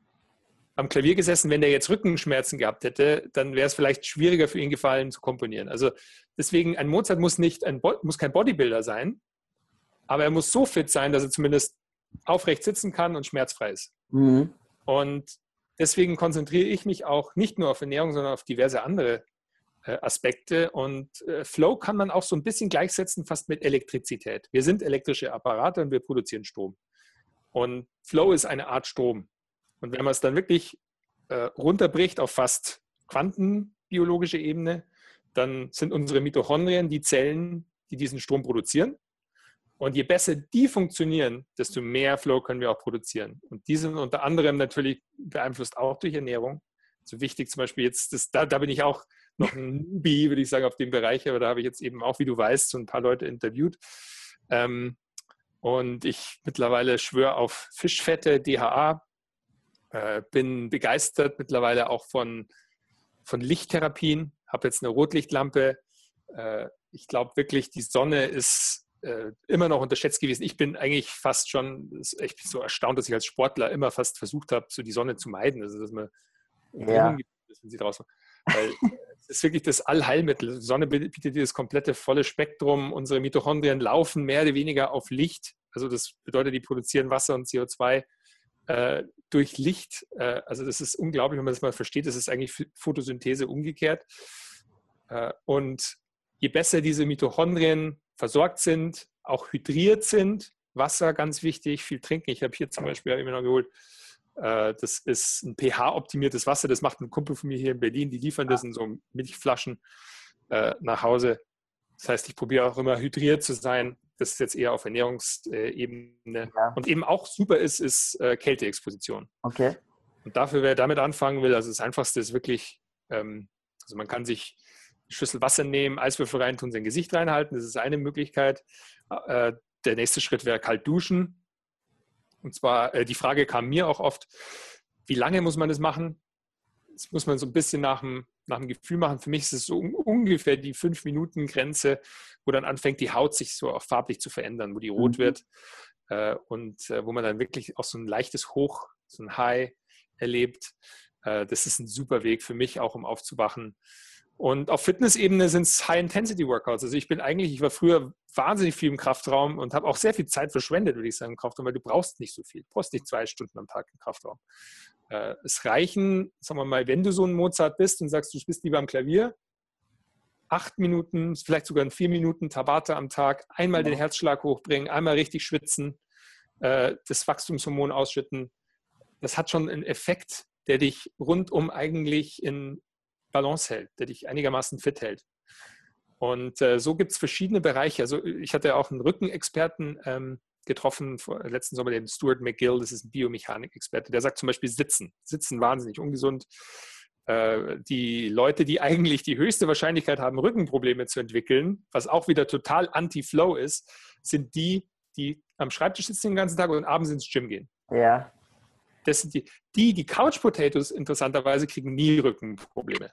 C: am Klavier gesessen, wenn der jetzt Rückenschmerzen gehabt hätte, dann wäre es vielleicht schwieriger für ihn gefallen zu komponieren. Also deswegen, ein Mozart muss, nicht ein, muss kein Bodybuilder sein, aber er muss so fit sein, dass er zumindest aufrecht sitzen kann und schmerzfrei ist. Mhm. Und deswegen konzentriere ich mich auch nicht nur auf Ernährung, sondern auf diverse andere äh, Aspekte. Und äh, Flow kann man auch so ein bisschen gleichsetzen fast mit Elektrizität. Wir sind elektrische Apparate und wir produzieren Strom. Und Flow ist eine Art Strom. Und wenn man es dann wirklich äh, runterbricht auf fast quantenbiologische Ebene, dann sind unsere Mitochondrien die Zellen, die diesen Strom produzieren. Und je besser die funktionieren, desto mehr Flow können wir auch produzieren. Und die sind unter anderem natürlich beeinflusst auch durch Ernährung. So wichtig zum Beispiel jetzt, das, da, da bin ich auch noch ein Newbie, würde ich sagen, auf dem Bereich, aber da habe ich jetzt eben auch, wie du weißt, so ein paar Leute interviewt. Ähm, und ich mittlerweile schwöre auf Fischfette, D H A, äh, bin begeistert mittlerweile auch von, von Lichttherapien, habe jetzt eine Rotlichtlampe. Äh, ich glaube wirklich, die Sonne ist äh, immer noch unterschätzt gewesen. Ich bin eigentlich fast schon, ich bin so erstaunt, dass ich als Sportler immer fast versucht habe, so die Sonne zu meiden. Also dass man
A: Ja.
C: gibt, wenn sie draußen. Weil es ist wirklich das Allheilmittel. Die Sonne bietet dir das komplette volle Spektrum. Unsere Mitochondrien laufen mehr oder weniger auf Licht. Also das bedeutet, die produzieren Wasser und C O zwei äh, durch Licht. Äh, also das ist unglaublich, wenn man das mal versteht. Das ist eigentlich Photosynthese umgekehrt. Äh, und je besser diese Mitochondrien versorgt sind, auch hydriert sind, Wasser ganz wichtig, viel trinken. Ich habe hier zum Beispiel immer noch geholt, das ist ein pH-optimiertes Wasser. Das macht ein Kumpel von mir hier in Berlin. Die liefern das in so Milchflaschen äh, nach Hause. Das heißt, ich probiere auch immer hydriert zu sein. Das ist jetzt eher auf Ernährungsebene.
A: Ja.
C: Und eben auch super ist, ist äh, Kälteexposition.
A: Okay.
C: Und dafür, wer damit anfangen will, also das Einfachste ist wirklich, ähm, also man kann sich eine Schüssel Wasser nehmen, Eiswürfel reintun, sein Gesicht reinhalten. Das ist eine Möglichkeit. Äh, der nächste Schritt wäre kalt duschen. Und zwar, äh, die Frage kam mir auch oft, wie lange muss man das machen? Das muss man so ein bisschen nach dem, nach dem Gefühl machen. Für mich ist es so un ungefähr die fünf Minuten Grenze, wo dann anfängt, die Haut sich so auch farblich zu verändern, wo die rot mhm. wird äh, und äh, wo man dann wirklich auch so ein leichtes Hoch, so ein High erlebt. Äh, das ist ein super Weg für mich, auch um aufzuwachen. Und auf Fitness-Ebene sind es High-Intensity-Workouts. Also ich bin eigentlich, ich war früher wahnsinnig viel im Kraftraum und habe auch sehr viel Zeit verschwendet, würde ich sagen, im Kraftraum, weil du brauchst nicht so viel. Du brauchst nicht zwei Stunden am Tag im Kraftraum. Äh, es reichen, sagen wir mal, wenn du so ein Mozart bist und sagst, du bist lieber am Klavier, acht Minuten, vielleicht sogar in vier Minuten Tabata am Tag, einmal den Herzschlag hochbringen, einmal richtig schwitzen, äh, das Wachstumshormon ausschütten. Das hat schon einen Effekt, der dich rundum eigentlich in Balance hält, der dich einigermaßen fit hält. Und äh, so gibt es verschiedene Bereiche. Also ich hatte auch einen Rückenexperten ähm, getroffen, vor, letzten Sommer, den Stuart McGill, das ist ein Biomechanik-Experte, der sagt zum Beispiel Sitzen. Sitzen wahnsinnig ungesund. Äh, die Leute, die eigentlich die höchste Wahrscheinlichkeit haben, Rückenprobleme zu entwickeln, was auch wieder total anti-Flow ist, sind die, die am Schreibtisch sitzen den ganzen Tag und abends ins Gym gehen.
A: Ja.
C: Das sind die, die, die Couch Potatoes interessanterweise kriegen nie Rückenprobleme.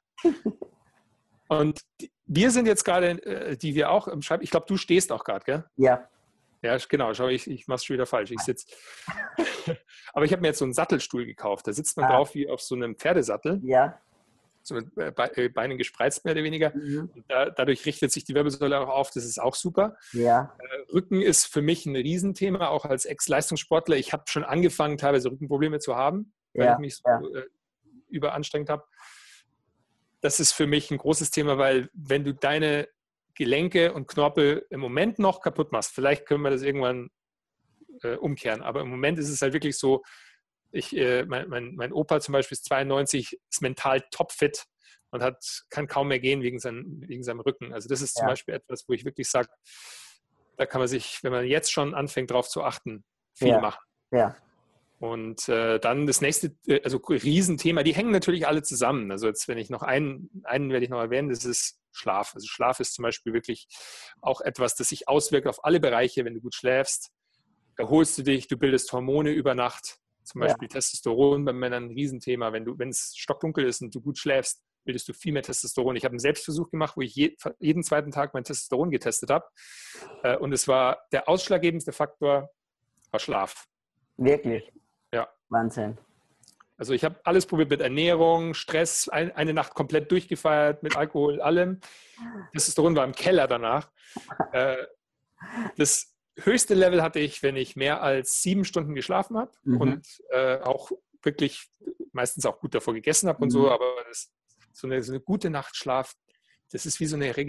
C: Und die, wir sind jetzt gerade, die wir auch im Schreibtisch, ich glaube, du stehst auch gerade, gell?
A: Ja.
C: Ja, genau, schau, ich, ich mache es schon wieder falsch. Ich sitze. Aber ich habe mir jetzt so einen Sattelstuhl gekauft. Da sitzt man ah. drauf wie auf so einem Pferdesattel.
A: Ja.
C: So mit Beinen gespreizt, mehr oder weniger. Mhm. Und da, dadurch richtet sich die Wirbelsäule auch auf. Das ist auch super.
A: Ja.
C: Äh, Rücken ist für mich ein Riesenthema, auch als Ex-Leistungssportler. Ich habe schon angefangen, teilweise Rückenprobleme zu haben, weil
A: ja.
C: ich mich so
A: ja.
C: äh, überanstrengt habe. Das ist für mich ein großes Thema, weil wenn du deine Gelenke und Knorpel im Moment noch kaputt machst, vielleicht können wir das irgendwann äh, umkehren, aber im Moment ist es halt wirklich so, ich, äh, mein, mein, mein Opa zum Beispiel ist zweiundneunzig, ist mental topfit und hat, kann kaum mehr gehen wegen, sein, wegen seinem Rücken. Also das ist zum ja. Beispiel etwas, wo ich wirklich sage, da kann man sich, wenn man jetzt schon anfängt, darauf zu achten, viel
A: ja.
C: machen.
A: Ja.
C: Und äh, dann das nächste, also Riesenthema, die hängen natürlich alle zusammen. Also jetzt, wenn ich noch einen, einen werde ich noch erwähnen, das ist Schlaf. Also Schlaf ist zum Beispiel wirklich auch etwas, das sich auswirkt auf alle Bereiche. Wenn du gut schläfst, erholst du dich, du bildest Hormone über Nacht. Zum Beispiel ja. Testosteron bei Männern ein Riesenthema. Wenn du, wenn es stockdunkel ist und du gut schläfst, bildest du viel mehr Testosteron. Ich habe einen Selbstversuch gemacht, wo ich je, jeden zweiten Tag mein Testosteron getestet habe. Äh, und es war der ausschlaggebendste Faktor, war Schlaf.
A: Wirklich?
C: Ja.
A: Wahnsinn.
C: Also ich habe alles probiert mit Ernährung, Stress, ein, eine Nacht komplett durchgefeiert, mit Alkohol, allem. Testosteron war im Keller danach. Äh, das höchste Level hatte ich, wenn ich mehr als sieben Stunden geschlafen habe mhm. und äh, auch wirklich meistens auch gut davor gegessen habe und mhm. so, aber das, so, eine, so eine gute Nacht Schlaf, das ist wie so eine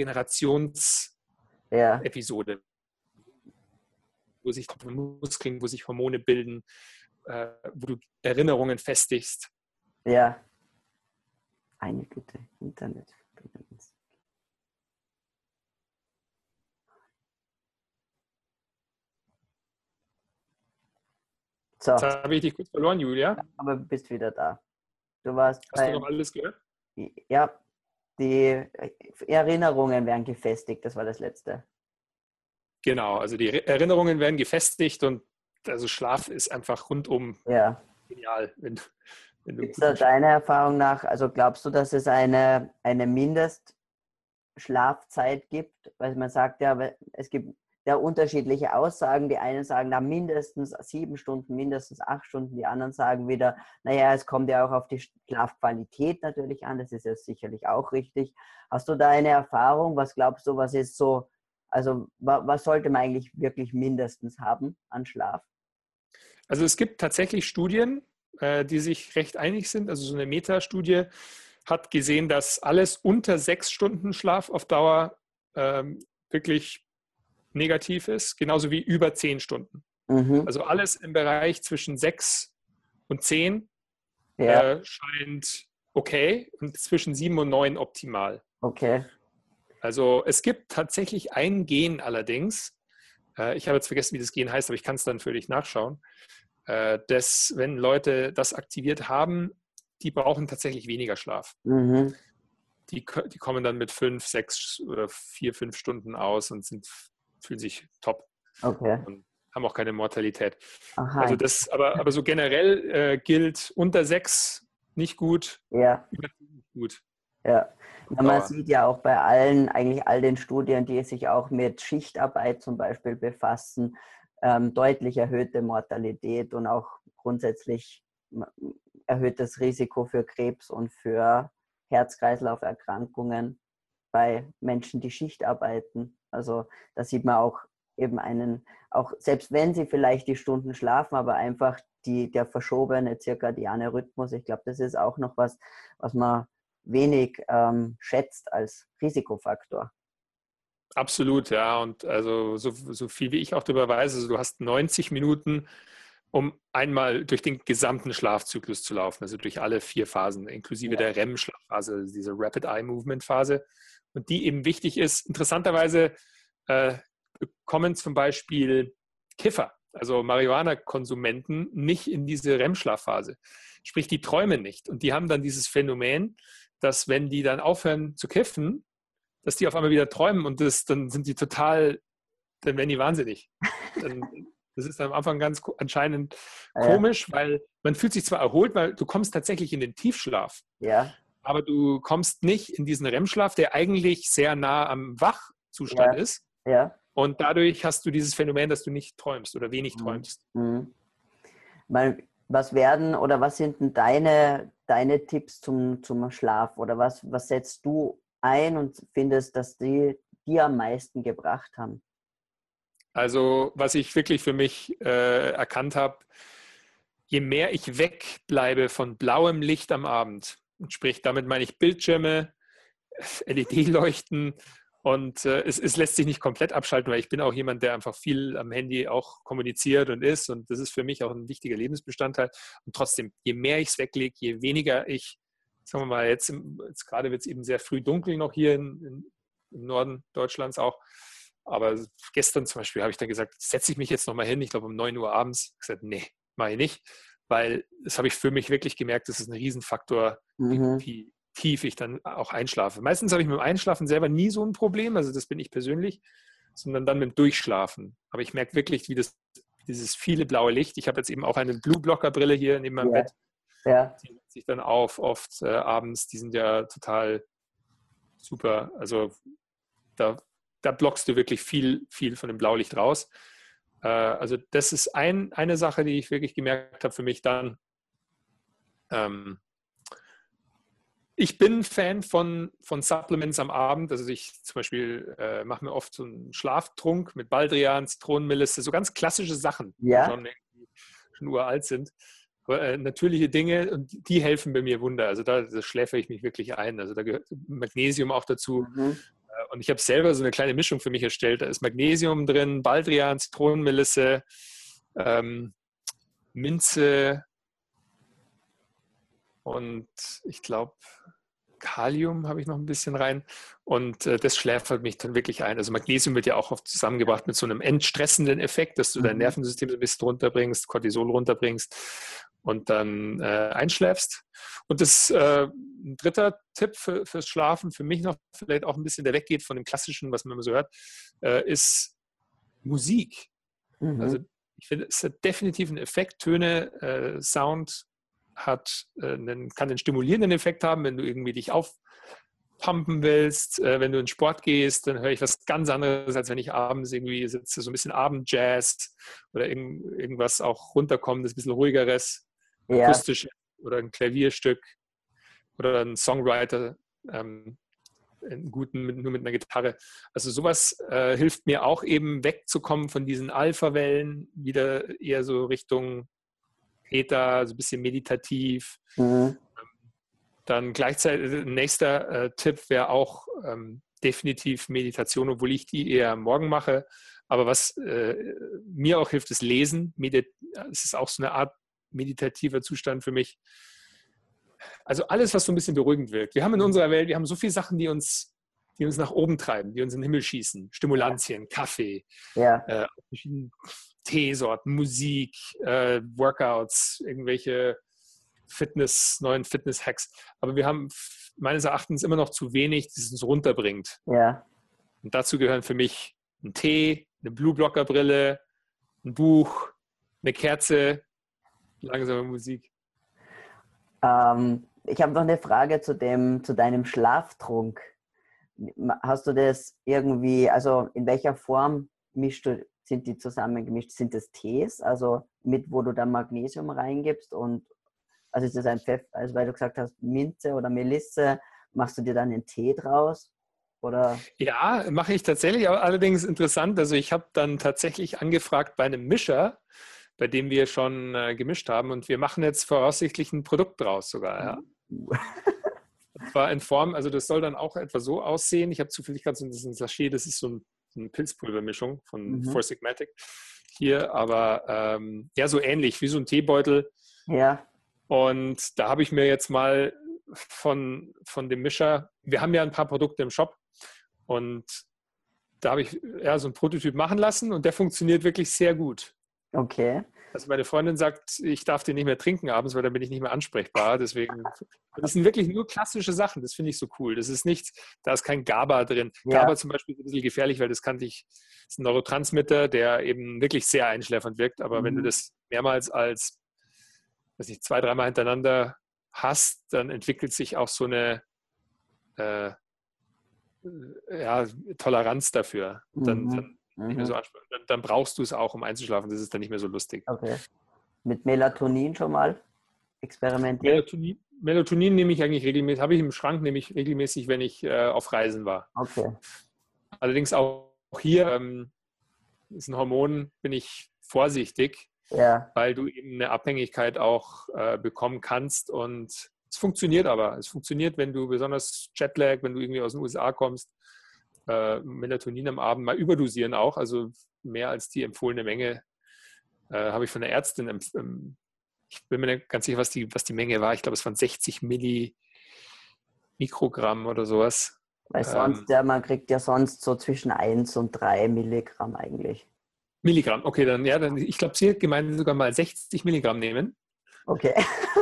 C: Regenerations-Episode, ja. wo sich Muskeln, wo sich Hormone bilden, äh, wo du Erinnerungen festigst.
A: Ja. Eine gute Internet. So.
C: Jetzt habe ich dich kurz verloren, Julia.
A: Aber du bist wieder da. Du warst
C: Hast beim, du noch alles gehört?
A: Ja, die Erinnerungen werden gefestigt, das war das Letzte.
C: Genau, also die Erinnerungen werden gefestigt und also Schlaf ist einfach rundum
A: ja.
C: genial. Wenn, wenn du
A: ist da deiner Erfahrung nach, also glaubst du, dass es eine, eine Mindestschlafzeit gibt? Weil man sagt ja, es gibt ja unterschiedliche Aussagen. Die einen sagen, na mindestens sieben Stunden, mindestens acht Stunden. Die anderen sagen wieder, naja, es kommt ja auch auf die Schlafqualität natürlich an. Das ist ja sicherlich auch richtig. Hast du da eine Erfahrung? Was glaubst du, was ist so, also was sollte man eigentlich wirklich mindestens haben an Schlaf?
C: Also es gibt tatsächlich Studien, die sich recht einig sind. Also so eine Metastudie hat gesehen, dass alles unter sechs Stunden Schlaf auf Dauer ähm, wirklich negativ ist, genauso wie über zehn Stunden.
A: Mhm.
C: Also alles im Bereich zwischen sechs und zehn
A: Ja.
C: äh, scheint okay und zwischen sieben und neun optimal.
A: Okay.
C: Also es gibt tatsächlich ein Gen allerdings, äh, ich habe jetzt vergessen, wie das Gen heißt, aber ich kann es dann für dich nachschauen, äh, dass wenn Leute das aktiviert haben, die brauchen tatsächlich weniger Schlaf.
A: Mhm.
C: Die, die kommen dann mit fünf, sechs oder vier, fünf Stunden aus und sind, fühlen sich top.
A: Okay.
C: Und haben auch keine Mortalität.
A: Aha.
C: Also das, aber, aber so generell äh, gilt unter sechs nicht gut,
A: Ja.
C: über zehn nicht gut.
A: Ja. Ja, man sieht ja auch bei allen, eigentlich all den Studien, die sich auch mit Schichtarbeit zum Beispiel befassen, ähm, deutlich erhöhte Mortalität und auch grundsätzlich erhöhtes Risiko für Krebs und für Herz-Kreislauf-Erkrankungen bei Menschen, die Schicht arbeiten. Also da sieht man auch eben einen, auch selbst wenn sie vielleicht die Stunden schlafen, aber einfach die, der verschobene zirkadiane Rhythmus, ich glaube, das ist auch noch was, was man wenig ähm, schätzt als Risikofaktor.
C: Absolut, ja. Und also so, so viel wie ich auch darüber weiß, also du hast neunzig Minuten, um einmal durch den gesamten Schlafzyklus zu laufen, also durch alle vier Phasen, inklusive ja. der R E M-Schlafphase, also diese Rapid Eye Movement Phase. Und die eben wichtig ist, interessanterweise äh, kommen zum Beispiel Kiffer, also Marihuana-Konsumenten, nicht in diese R E M-Schlafphase. Sprich, die träumen nicht. Und die haben dann dieses Phänomen, dass wenn die dann aufhören zu kiffen, dass die auf einmal wieder träumen und das, dann sind die total, dann werden die wahnsinnig. Dann, das ist am Anfang ganz anscheinend komisch, ja. weil man fühlt sich zwar erholt, weil du kommst tatsächlich in den Tiefschlaf,
A: ja.
C: aber du kommst nicht in diesen R E M-Schlaf, der eigentlich sehr nah am Wachzustand
A: ja.
C: ist.
A: Ja.
C: Und dadurch hast du dieses Phänomen, dass du nicht träumst oder wenig träumst.
A: Mhm. Weil, was werden oder was sind denn deine, deine Tipps zum, zum Schlaf? Oder was, was setzt du ein und findest, dass die dir am meisten gebracht haben?
C: Also was ich wirklich für mich äh, erkannt habe, je mehr ich wegbleibe von blauem Licht am Abend, sprich damit meine ich Bildschirme, L E D-Leuchten und äh, es, es lässt sich nicht komplett abschalten, weil ich bin auch jemand, der einfach viel am Handy auch kommuniziert und ist und das ist für mich auch ein wichtiger Lebensbestandteil und trotzdem, je mehr ich es weglege, je weniger ich, sagen wir mal, jetzt, jetzt gerade wird es eben sehr früh dunkel noch hier in, in, im Norden Deutschlands auch, aber gestern zum Beispiel habe ich dann gesagt, setze ich mich jetzt nochmal hin, ich glaube um neun Uhr abends, ich habe gesagt, nee, mache ich nicht, weil das habe ich für mich wirklich gemerkt, das ist ein Riesenfaktor,
A: Mhm.
C: wie tief ich dann auch einschlafe. Meistens habe ich mit dem Einschlafen selber nie so ein Problem, also das bin ich persönlich, sondern dann mit dem Durchschlafen. Aber ich merke wirklich, wie das, dieses viele blaue Licht, ich habe jetzt eben auch eine Blue-Blocker-Brille hier neben meinem
A: Ja.
C: Bett,
A: Ja.
C: die setzt sich dann auf, oft äh, abends, die sind ja total super, also da, da blockst du wirklich viel, viel von dem Blaulicht raus. Äh, also das ist ein, eine Sache, die ich wirklich gemerkt habe für mich dann. Ähm, Ich bin Fan von, von Supplements am Abend. Also ich zum Beispiel äh, mache mir oft so einen Schlaftrunk mit Baldrian, Zitronenmelisse, so ganz klassische Sachen,
A: Ja.
C: die schon, schon uralt sind. Aber, äh, natürliche Dinge und die helfen bei mir Wunder. Also da, da schläfere ich mich wirklich ein. Also da gehört Magnesium auch dazu.
A: Mhm.
C: Und ich habe selber so eine kleine Mischung für mich erstellt. Da ist Magnesium drin, Baldrian, Zitronenmelisse, ähm, Minze, und ich glaube, Kalium habe ich noch ein bisschen rein und äh, das schläfert mich dann wirklich ein. Also Magnesium wird ja auch oft zusammengebracht mit so einem entstressenden Effekt, dass du dein
A: Mhm.
C: Nervensystem so ein bisschen runterbringst, Cortisol runterbringst und dann äh, einschläfst. Und das äh, ein dritter Tipp für, fürs Schlafen, für mich noch vielleicht auch ein bisschen, der weggeht von dem Klassischen, was man immer so hört, äh, ist Musik.
A: Mhm.
C: Also ich finde, es hat definitiv einen Effekt, Töne, äh, Sound, hat äh, einen, kann einen stimulierenden Effekt haben, wenn du irgendwie dich auf, aufpumpen willst. Äh, wenn du in Sport gehst, dann höre ich was ganz anderes, als wenn ich abends irgendwie sitze, so ein bisschen Abendjazz oder irgend, irgendwas auch runterkommendes, ein bisschen ruhigeres,
A: Ja,
C: akustisch oder ein Klavierstück oder ein Songwriter, ähm, einen guten, mit, nur mit einer Gitarre. Also sowas äh, hilft mir auch eben wegzukommen von diesen Alpha-Wellen, wieder eher so Richtung Theta, so ein bisschen meditativ.
A: mhm.
C: Dann gleichzeitig nächster äh, Tipp wäre auch ähm, definitiv Meditation, obwohl ich die eher am Morgen mache. Aber was äh, mir auch hilft, ist Lesen. Medit- es ist auch so eine Art meditativer Zustand für mich. Also alles, was so ein bisschen beruhigend wirkt. Wir haben in unserer Welt, wir haben so viele Sachen, die uns, die uns nach oben treiben, die uns in den Himmel schießen. Stimulantien, Kaffee,
A: Ja,
C: äh, verschiedene Teesorten, Musik, äh, Workouts, irgendwelche Fitness, neuen Fitness-Hacks. Aber wir haben meines Erachtens immer noch zu wenig, das uns runterbringt.
A: ja.
C: Und dazu gehören für mich ein Tee, eine Blue-Blocker-Brille, ein Buch, eine Kerze, langsame Musik.
A: Ähm, ich habe noch eine Frage zu dem, zu deinem Schlaftrunk. Hast du das irgendwie, also in welcher Form mischst du, sind die zusammengemischt? Sind das Tees, also mit, wo du dann Magnesium reingibst und also ist das ein Pfeffer, also weil du gesagt hast, Minze oder Melisse, machst du dir dann einen Tee draus? Oder?
C: Ja, mache ich tatsächlich, aber allerdings interessant. Also ich habe dann tatsächlich angefragt bei einem Mischer, bei dem wir schon äh, gemischt haben und wir machen jetzt voraussichtlich ein Produkt draus sogar. Ja. Und zwar in Form, also das soll dann auch etwa so aussehen. Ich habe zufällig gerade so ein Sachet, das ist so, ein, so eine Pilzpulvermischung von
A: Mhm.
C: Four Sigmatic hier, aber ähm, ja, so ähnlich wie so ein Teebeutel.
A: Ja,
C: Und da habe ich mir jetzt mal von, von dem Mischer, wir haben ja ein paar Produkte im Shop und da habe ich ja so einen Prototyp machen lassen und der funktioniert wirklich sehr gut.
A: okay.
C: Also meine Freundin sagt, ich darf den nicht mehr trinken abends, weil dann bin ich nicht mehr ansprechbar. Deswegen, das sind wirklich nur klassische Sachen. Das finde ich so cool. Das ist nichts, da ist kein GABA drin.
A: Ja.
C: GABA zum Beispiel ist ein bisschen gefährlich, weil das kannte ich, das ist ein Neurotransmitter, der eben wirklich sehr einschläfernd wirkt. Aber
A: Mhm.
C: wenn du das mehrmals als, weiß nicht, zwei, dreimal hintereinander hast, dann entwickelt sich auch so eine äh, ja, Toleranz dafür. Dann,
A: Mhm.
C: dann nicht mehr so
A: Mhm.
C: ansprechend. Dann, dann brauchst du es auch, um einzuschlafen. Das ist dann nicht mehr so lustig.
A: Okay. Mit Melatonin schon mal experimentiert?
C: Melatonin, Melatonin nehme ich eigentlich regelmäßig, habe ich im Schrank, nehme ich regelmäßig, wenn ich äh, auf Reisen war.
A: Okay.
C: Allerdings auch hier ähm, ist ein Hormon, bin ich vorsichtig,
A: Ja.
C: weil du eben eine Abhängigkeit auch äh, bekommen kannst und es funktioniert aber. Es funktioniert, wenn du besonders Jetlag, wenn du irgendwie aus den U S A kommst, äh, Melatonin am Abend mal überdosieren auch, also mehr als die empfohlene Menge äh, habe ich von der Ärztin empfohlen. Ich bin mir nicht ganz sicher, was die, was die Menge war. Ich glaube, es waren sechzig Milli Mikrogramm oder sowas.
A: Weil sonst,
C: Ähm,
A: ja, man kriegt ja sonst so zwischen eins und drei Milligramm eigentlich.
C: Milligramm, okay, dann ja, dann, ich glaube, sie hat gemeint, sogar mal sechzig Milligramm nehmen,
A: Okay.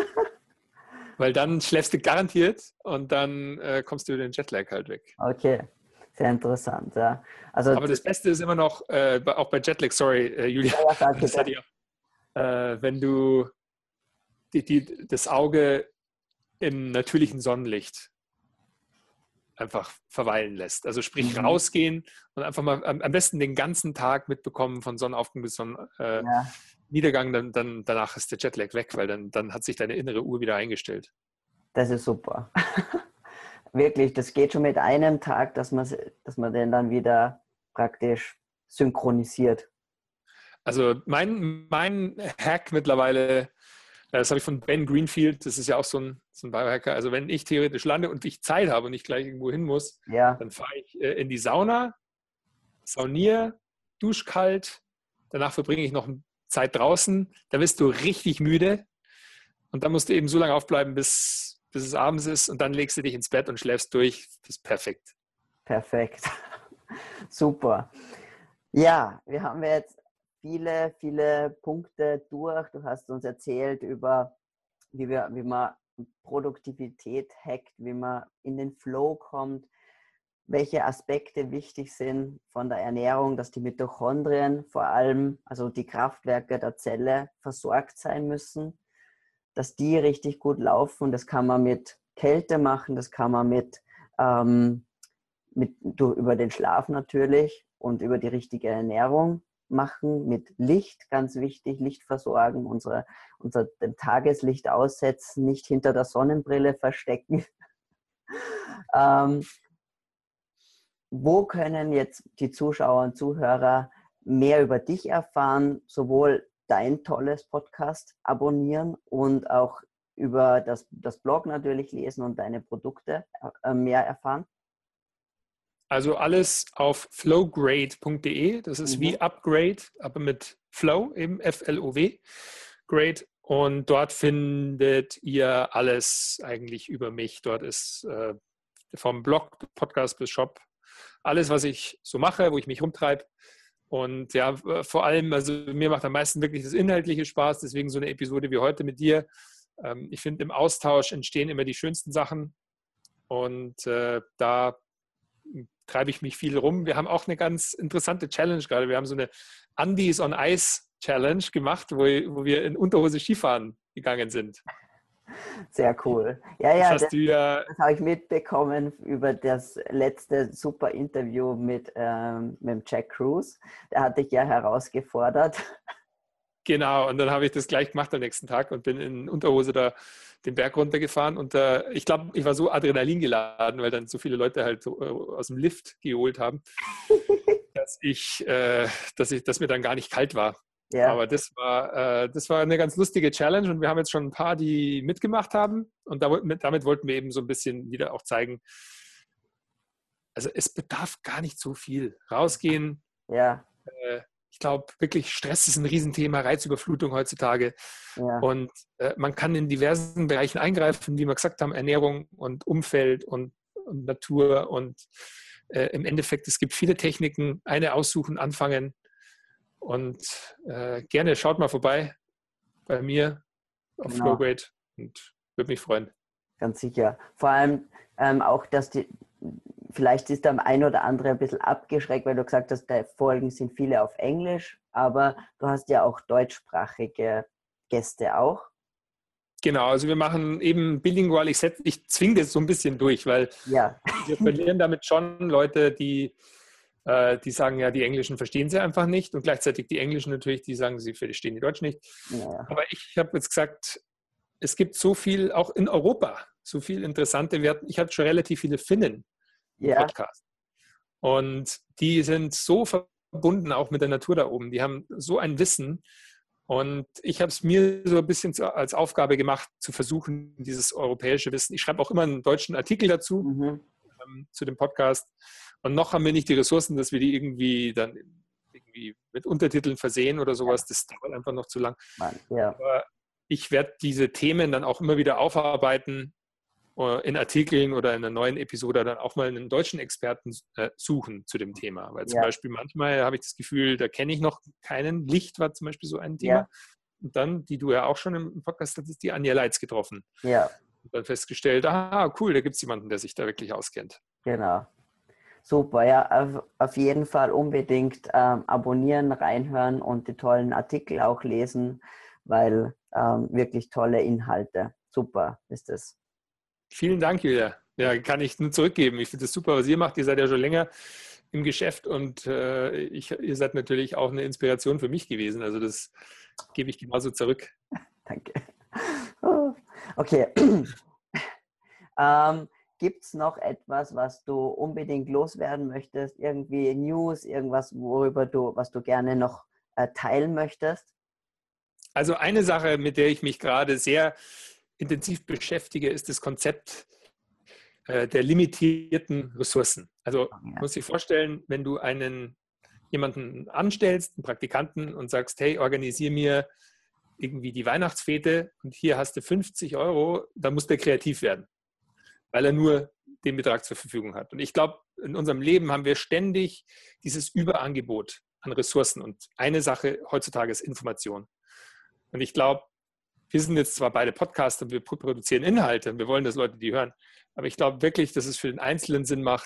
C: weil dann schläfst du garantiert und dann äh, kommst du über den Jetlag halt weg.
A: Okay. Sehr interessant, ja. Also,
C: Aber das Beste ist immer noch, äh, auch bei Jetlag, sorry, äh, Julia,
A: ja, sag
C: das hatte
A: bitte.
C: ich auch, äh, wenn du die, die, das Auge im natürlichen Sonnenlicht einfach verweilen lässt. Also sprich
A: Mhm.
C: rausgehen und einfach mal am, am besten den ganzen Tag mitbekommen von Sonnenaufgang bis Sonnenniedergang, äh,
A: Ja,
C: dann, dann danach ist der Jetlag weg, weil dann, dann hat sich deine innere Uhr wieder eingestellt.
A: das ist super. Wirklich, das geht schon mit einem Tag, dass man, dass man den dann wieder praktisch synchronisiert.
C: Also mein, mein Hack mittlerweile, das habe ich von Ben Greenfield, das ist ja auch so ein, so ein Biohacker. Also wenn ich theoretisch lande und ich Zeit habe und nicht gleich irgendwo hin muss,
A: Ja,
C: dann fahre ich äh, in die Sauna, sauniere, dusche kalt, danach verbringe ich noch Zeit draußen, da bist du richtig müde und dann musst du eben so lange aufbleiben, bis, bis es abends ist und dann legst du dich ins Bett und schläfst durch. Das ist perfekt.
A: perfekt. Super. Ja, wir haben jetzt viele, viele Punkte durch. Du hast uns erzählt über, wie, wir, wie man Produktivität hackt, wie man in den Flow kommt, welche Aspekte wichtig sind von der Ernährung, dass die Mitochondrien vor allem, also die Kraftwerke der Zelle, versorgt sein müssen, dass die richtig gut laufen. Das kann man mit Kälte machen, das kann man mit ähm, mit, du, über den Schlaf natürlich und über die richtige Ernährung machen, mit Licht, ganz wichtig, Licht versorgen, unsere, unser dem Tageslicht aussetzen, nicht hinter der Sonnenbrille verstecken. ähm, wo können jetzt die Zuschauer und Zuhörer mehr über dich erfahren, sowohl dein tolles Podcast abonnieren und auch über das, das Blog natürlich lesen und deine Produkte äh, mehr erfahren?
C: Also alles auf flowgrade punkt de, das ist mhm. wie Upgrade, aber mit Flow, eben F L O W, Grade. Und dort findet ihr alles eigentlich über mich. Dort ist äh, vom Blog, Podcast bis Shop, alles, was ich so mache, wo ich mich rumtreibe. Und ja, vor allem, also mir macht am meisten wirklich das inhaltliche Spaß, deswegen so eine Episode wie heute mit dir. Ähm, ich finde, im Austausch entstehen immer die schönsten Sachen. Und äh, da treibe ich mich viel rum. Wir haben auch eine ganz interessante Challenge gerade. Wir haben so eine Undies on Ice Challenge gemacht, wo, wo wir in Unterhose Skifahren gegangen sind.
A: Sehr cool. Ja, ja,
C: das,
A: das,
C: ja
A: das habe ich mitbekommen über das letzte super Interview mit, ähm, mit Jack Cruz. Der hat dich ja herausgefordert.
C: Genau, und dann habe ich das gleich gemacht am nächsten Tag und bin in Unterhose da den Berg runtergefahren. Und äh, ich glaube, ich war so Adrenalin geladen, weil dann so viele Leute halt so, äh, aus dem Lift geholt haben, dass ich, äh, dass ich, dass mir dann gar nicht kalt war. Ja. Aber das war, äh, das war eine ganz lustige Challenge und wir haben jetzt schon ein paar, die mitgemacht haben. Und damit, damit wollten wir eben so ein bisschen wieder auch zeigen, also es bedarf gar nicht so viel. Rausgehen.
A: Ja.
C: Äh, ich glaube, wirklich Stress ist ein Riesenthema, Reizüberflutung heutzutage. Ja. Und äh, man kann in diversen Bereichen eingreifen, wie wir gesagt haben, Ernährung und Umfeld und, und Natur. Und äh, im Endeffekt, es gibt viele Techniken, eine aussuchen, anfangen. Und äh, gerne schaut mal vorbei bei mir auf genau. Flowgrade und würde mich freuen.
A: Ganz sicher. Vor allem ähm, auch, dass die, vielleicht ist der ein oder andere ein bisschen abgeschreckt, weil du gesagt hast, die Folgen sind viele auf Englisch, aber du hast ja auch deutschsprachige Gäste auch.
C: Genau, also wir machen eben bilingual, ich, setz, ich zwinge das so ein bisschen durch, weil
A: ja.
C: wir verlieren damit schon Leute, die die sagen ja, die Englischen verstehen sie einfach nicht und gleichzeitig die Englischen natürlich, die sagen, sie verstehen die Deutsch nicht. Ja. Aber ich habe jetzt gesagt, es gibt so viel, auch in Europa, so viel interessante Werte. Ich hatte schon relativ viele Finnen im ja. Podcast. Und die sind so verbunden auch mit der Natur da oben. Die haben so ein Wissen. Und ich habe es mir so ein bisschen als Aufgabe gemacht, zu versuchen, dieses europäische Wissen. Ich schreibe auch immer einen deutschen Artikel dazu, mhm. ähm, zu dem Podcast. Und noch haben wir nicht die Ressourcen, dass wir die irgendwie dann irgendwie mit Untertiteln versehen oder sowas. Das dauert einfach noch zu lang.
A: Mann, ja.
C: Aber ich werde diese Themen dann auch immer wieder aufarbeiten, in Artikeln oder in einer neuen Episode dann auch mal einen deutschen Experten suchen zu dem Thema. Weil zum ja. Beispiel manchmal habe ich das Gefühl, da kenne ich noch keinen. Licht war zum Beispiel so ein Thema.
A: Ja.
C: Und dann, die du ja auch schon im Podcast hattest, die Anja Leitz getroffen.
A: Ja.
C: Und dann festgestellt, ah, cool, da gibt es jemanden, der sich da wirklich auskennt.
A: Genau. Super, ja, auf, auf jeden Fall unbedingt ähm, abonnieren, reinhören und die tollen Artikel auch lesen, weil ähm, wirklich tolle Inhalte. Super ist es.
C: Vielen Dank, Julia. Ja, kann ich nur zurückgeben. Ich finde es super, was ihr macht. Ihr seid ja schon länger im Geschäft und äh, ich, ihr seid natürlich auch eine Inspiration für mich gewesen. Also das gebe ich genauso zurück.
A: Danke. Okay. ähm, Gibt es noch etwas, was du unbedingt loswerden möchtest? Irgendwie News, irgendwas, worüber du, was du gerne noch äh, teilen möchtest?
C: Also eine Sache, mit der ich mich gerade sehr intensiv beschäftige, ist das Konzept äh, der limitierten Ressourcen. Also ja. muss dir vorstellen, wenn du einen jemanden anstellst, einen Praktikanten und sagst, hey, organisier mir irgendwie die Weihnachtsfete und hier hast du fünfzig Euro, dann muss der kreativ werden, weil er nur den Betrag zur Verfügung hat. Und ich glaube, in unserem Leben haben wir ständig dieses Überangebot an Ressourcen. Und eine Sache heutzutage ist Information. Und ich glaube, wir sind jetzt zwar beide Podcaster und wir produzieren Inhalte und wir wollen, dass Leute die hören, aber ich glaube wirklich, dass es für den Einzelnen Sinn macht,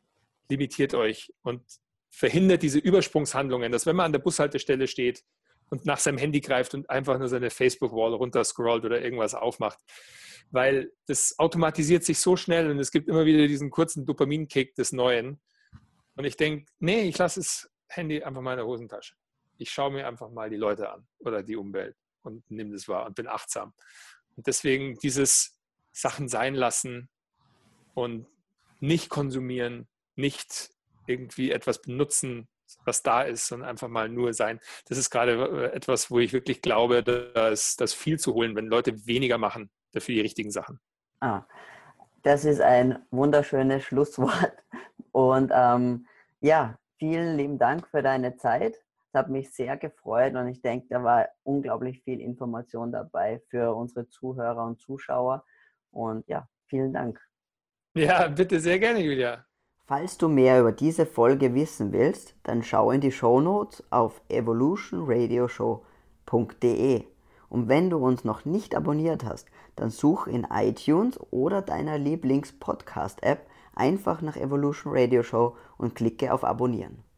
C: limitiert euch und verhindert diese Übersprungshandlungen, dass wenn man an der Bushaltestelle steht und nach seinem Handy greift und einfach nur seine Facebook-Wall runterscrollt oder irgendwas aufmacht. Weil das automatisiert sich so schnell und es gibt immer wieder diesen kurzen Dopaminkick des Neuen. Und ich denke, nee, ich lasse das Handy einfach mal in der Hosentasche. Ich schaue mir einfach mal die Leute an oder die Umwelt und nehme das wahr und bin achtsam. Und deswegen dieses Sachen sein lassen und nicht konsumieren, nicht irgendwie etwas benutzen, was da ist, sondern einfach mal nur sein. Das ist gerade etwas, wo ich wirklich glaube, da ist das viel zu holen, wenn Leute weniger machen dafür die richtigen Sachen.
A: Ah, das ist ein wunderschönes Schlusswort. Und ähm, ja, vielen lieben Dank für deine Zeit. Es hat mich sehr gefreut und ich denke, da war unglaublich viel Information dabei für unsere Zuhörer und Zuschauer. Und ja, vielen Dank.
C: Ja, bitte, sehr gerne, Julia.
A: Falls du mehr über diese Folge wissen willst, dann schau in die Shownotes auf evolution radio show punkt de. Und wenn du uns noch nicht abonniert hast, dann such in iTunes oder deiner Lieblings-Podcast-App einfach nach Evolution Radio Show und klicke auf Abonnieren.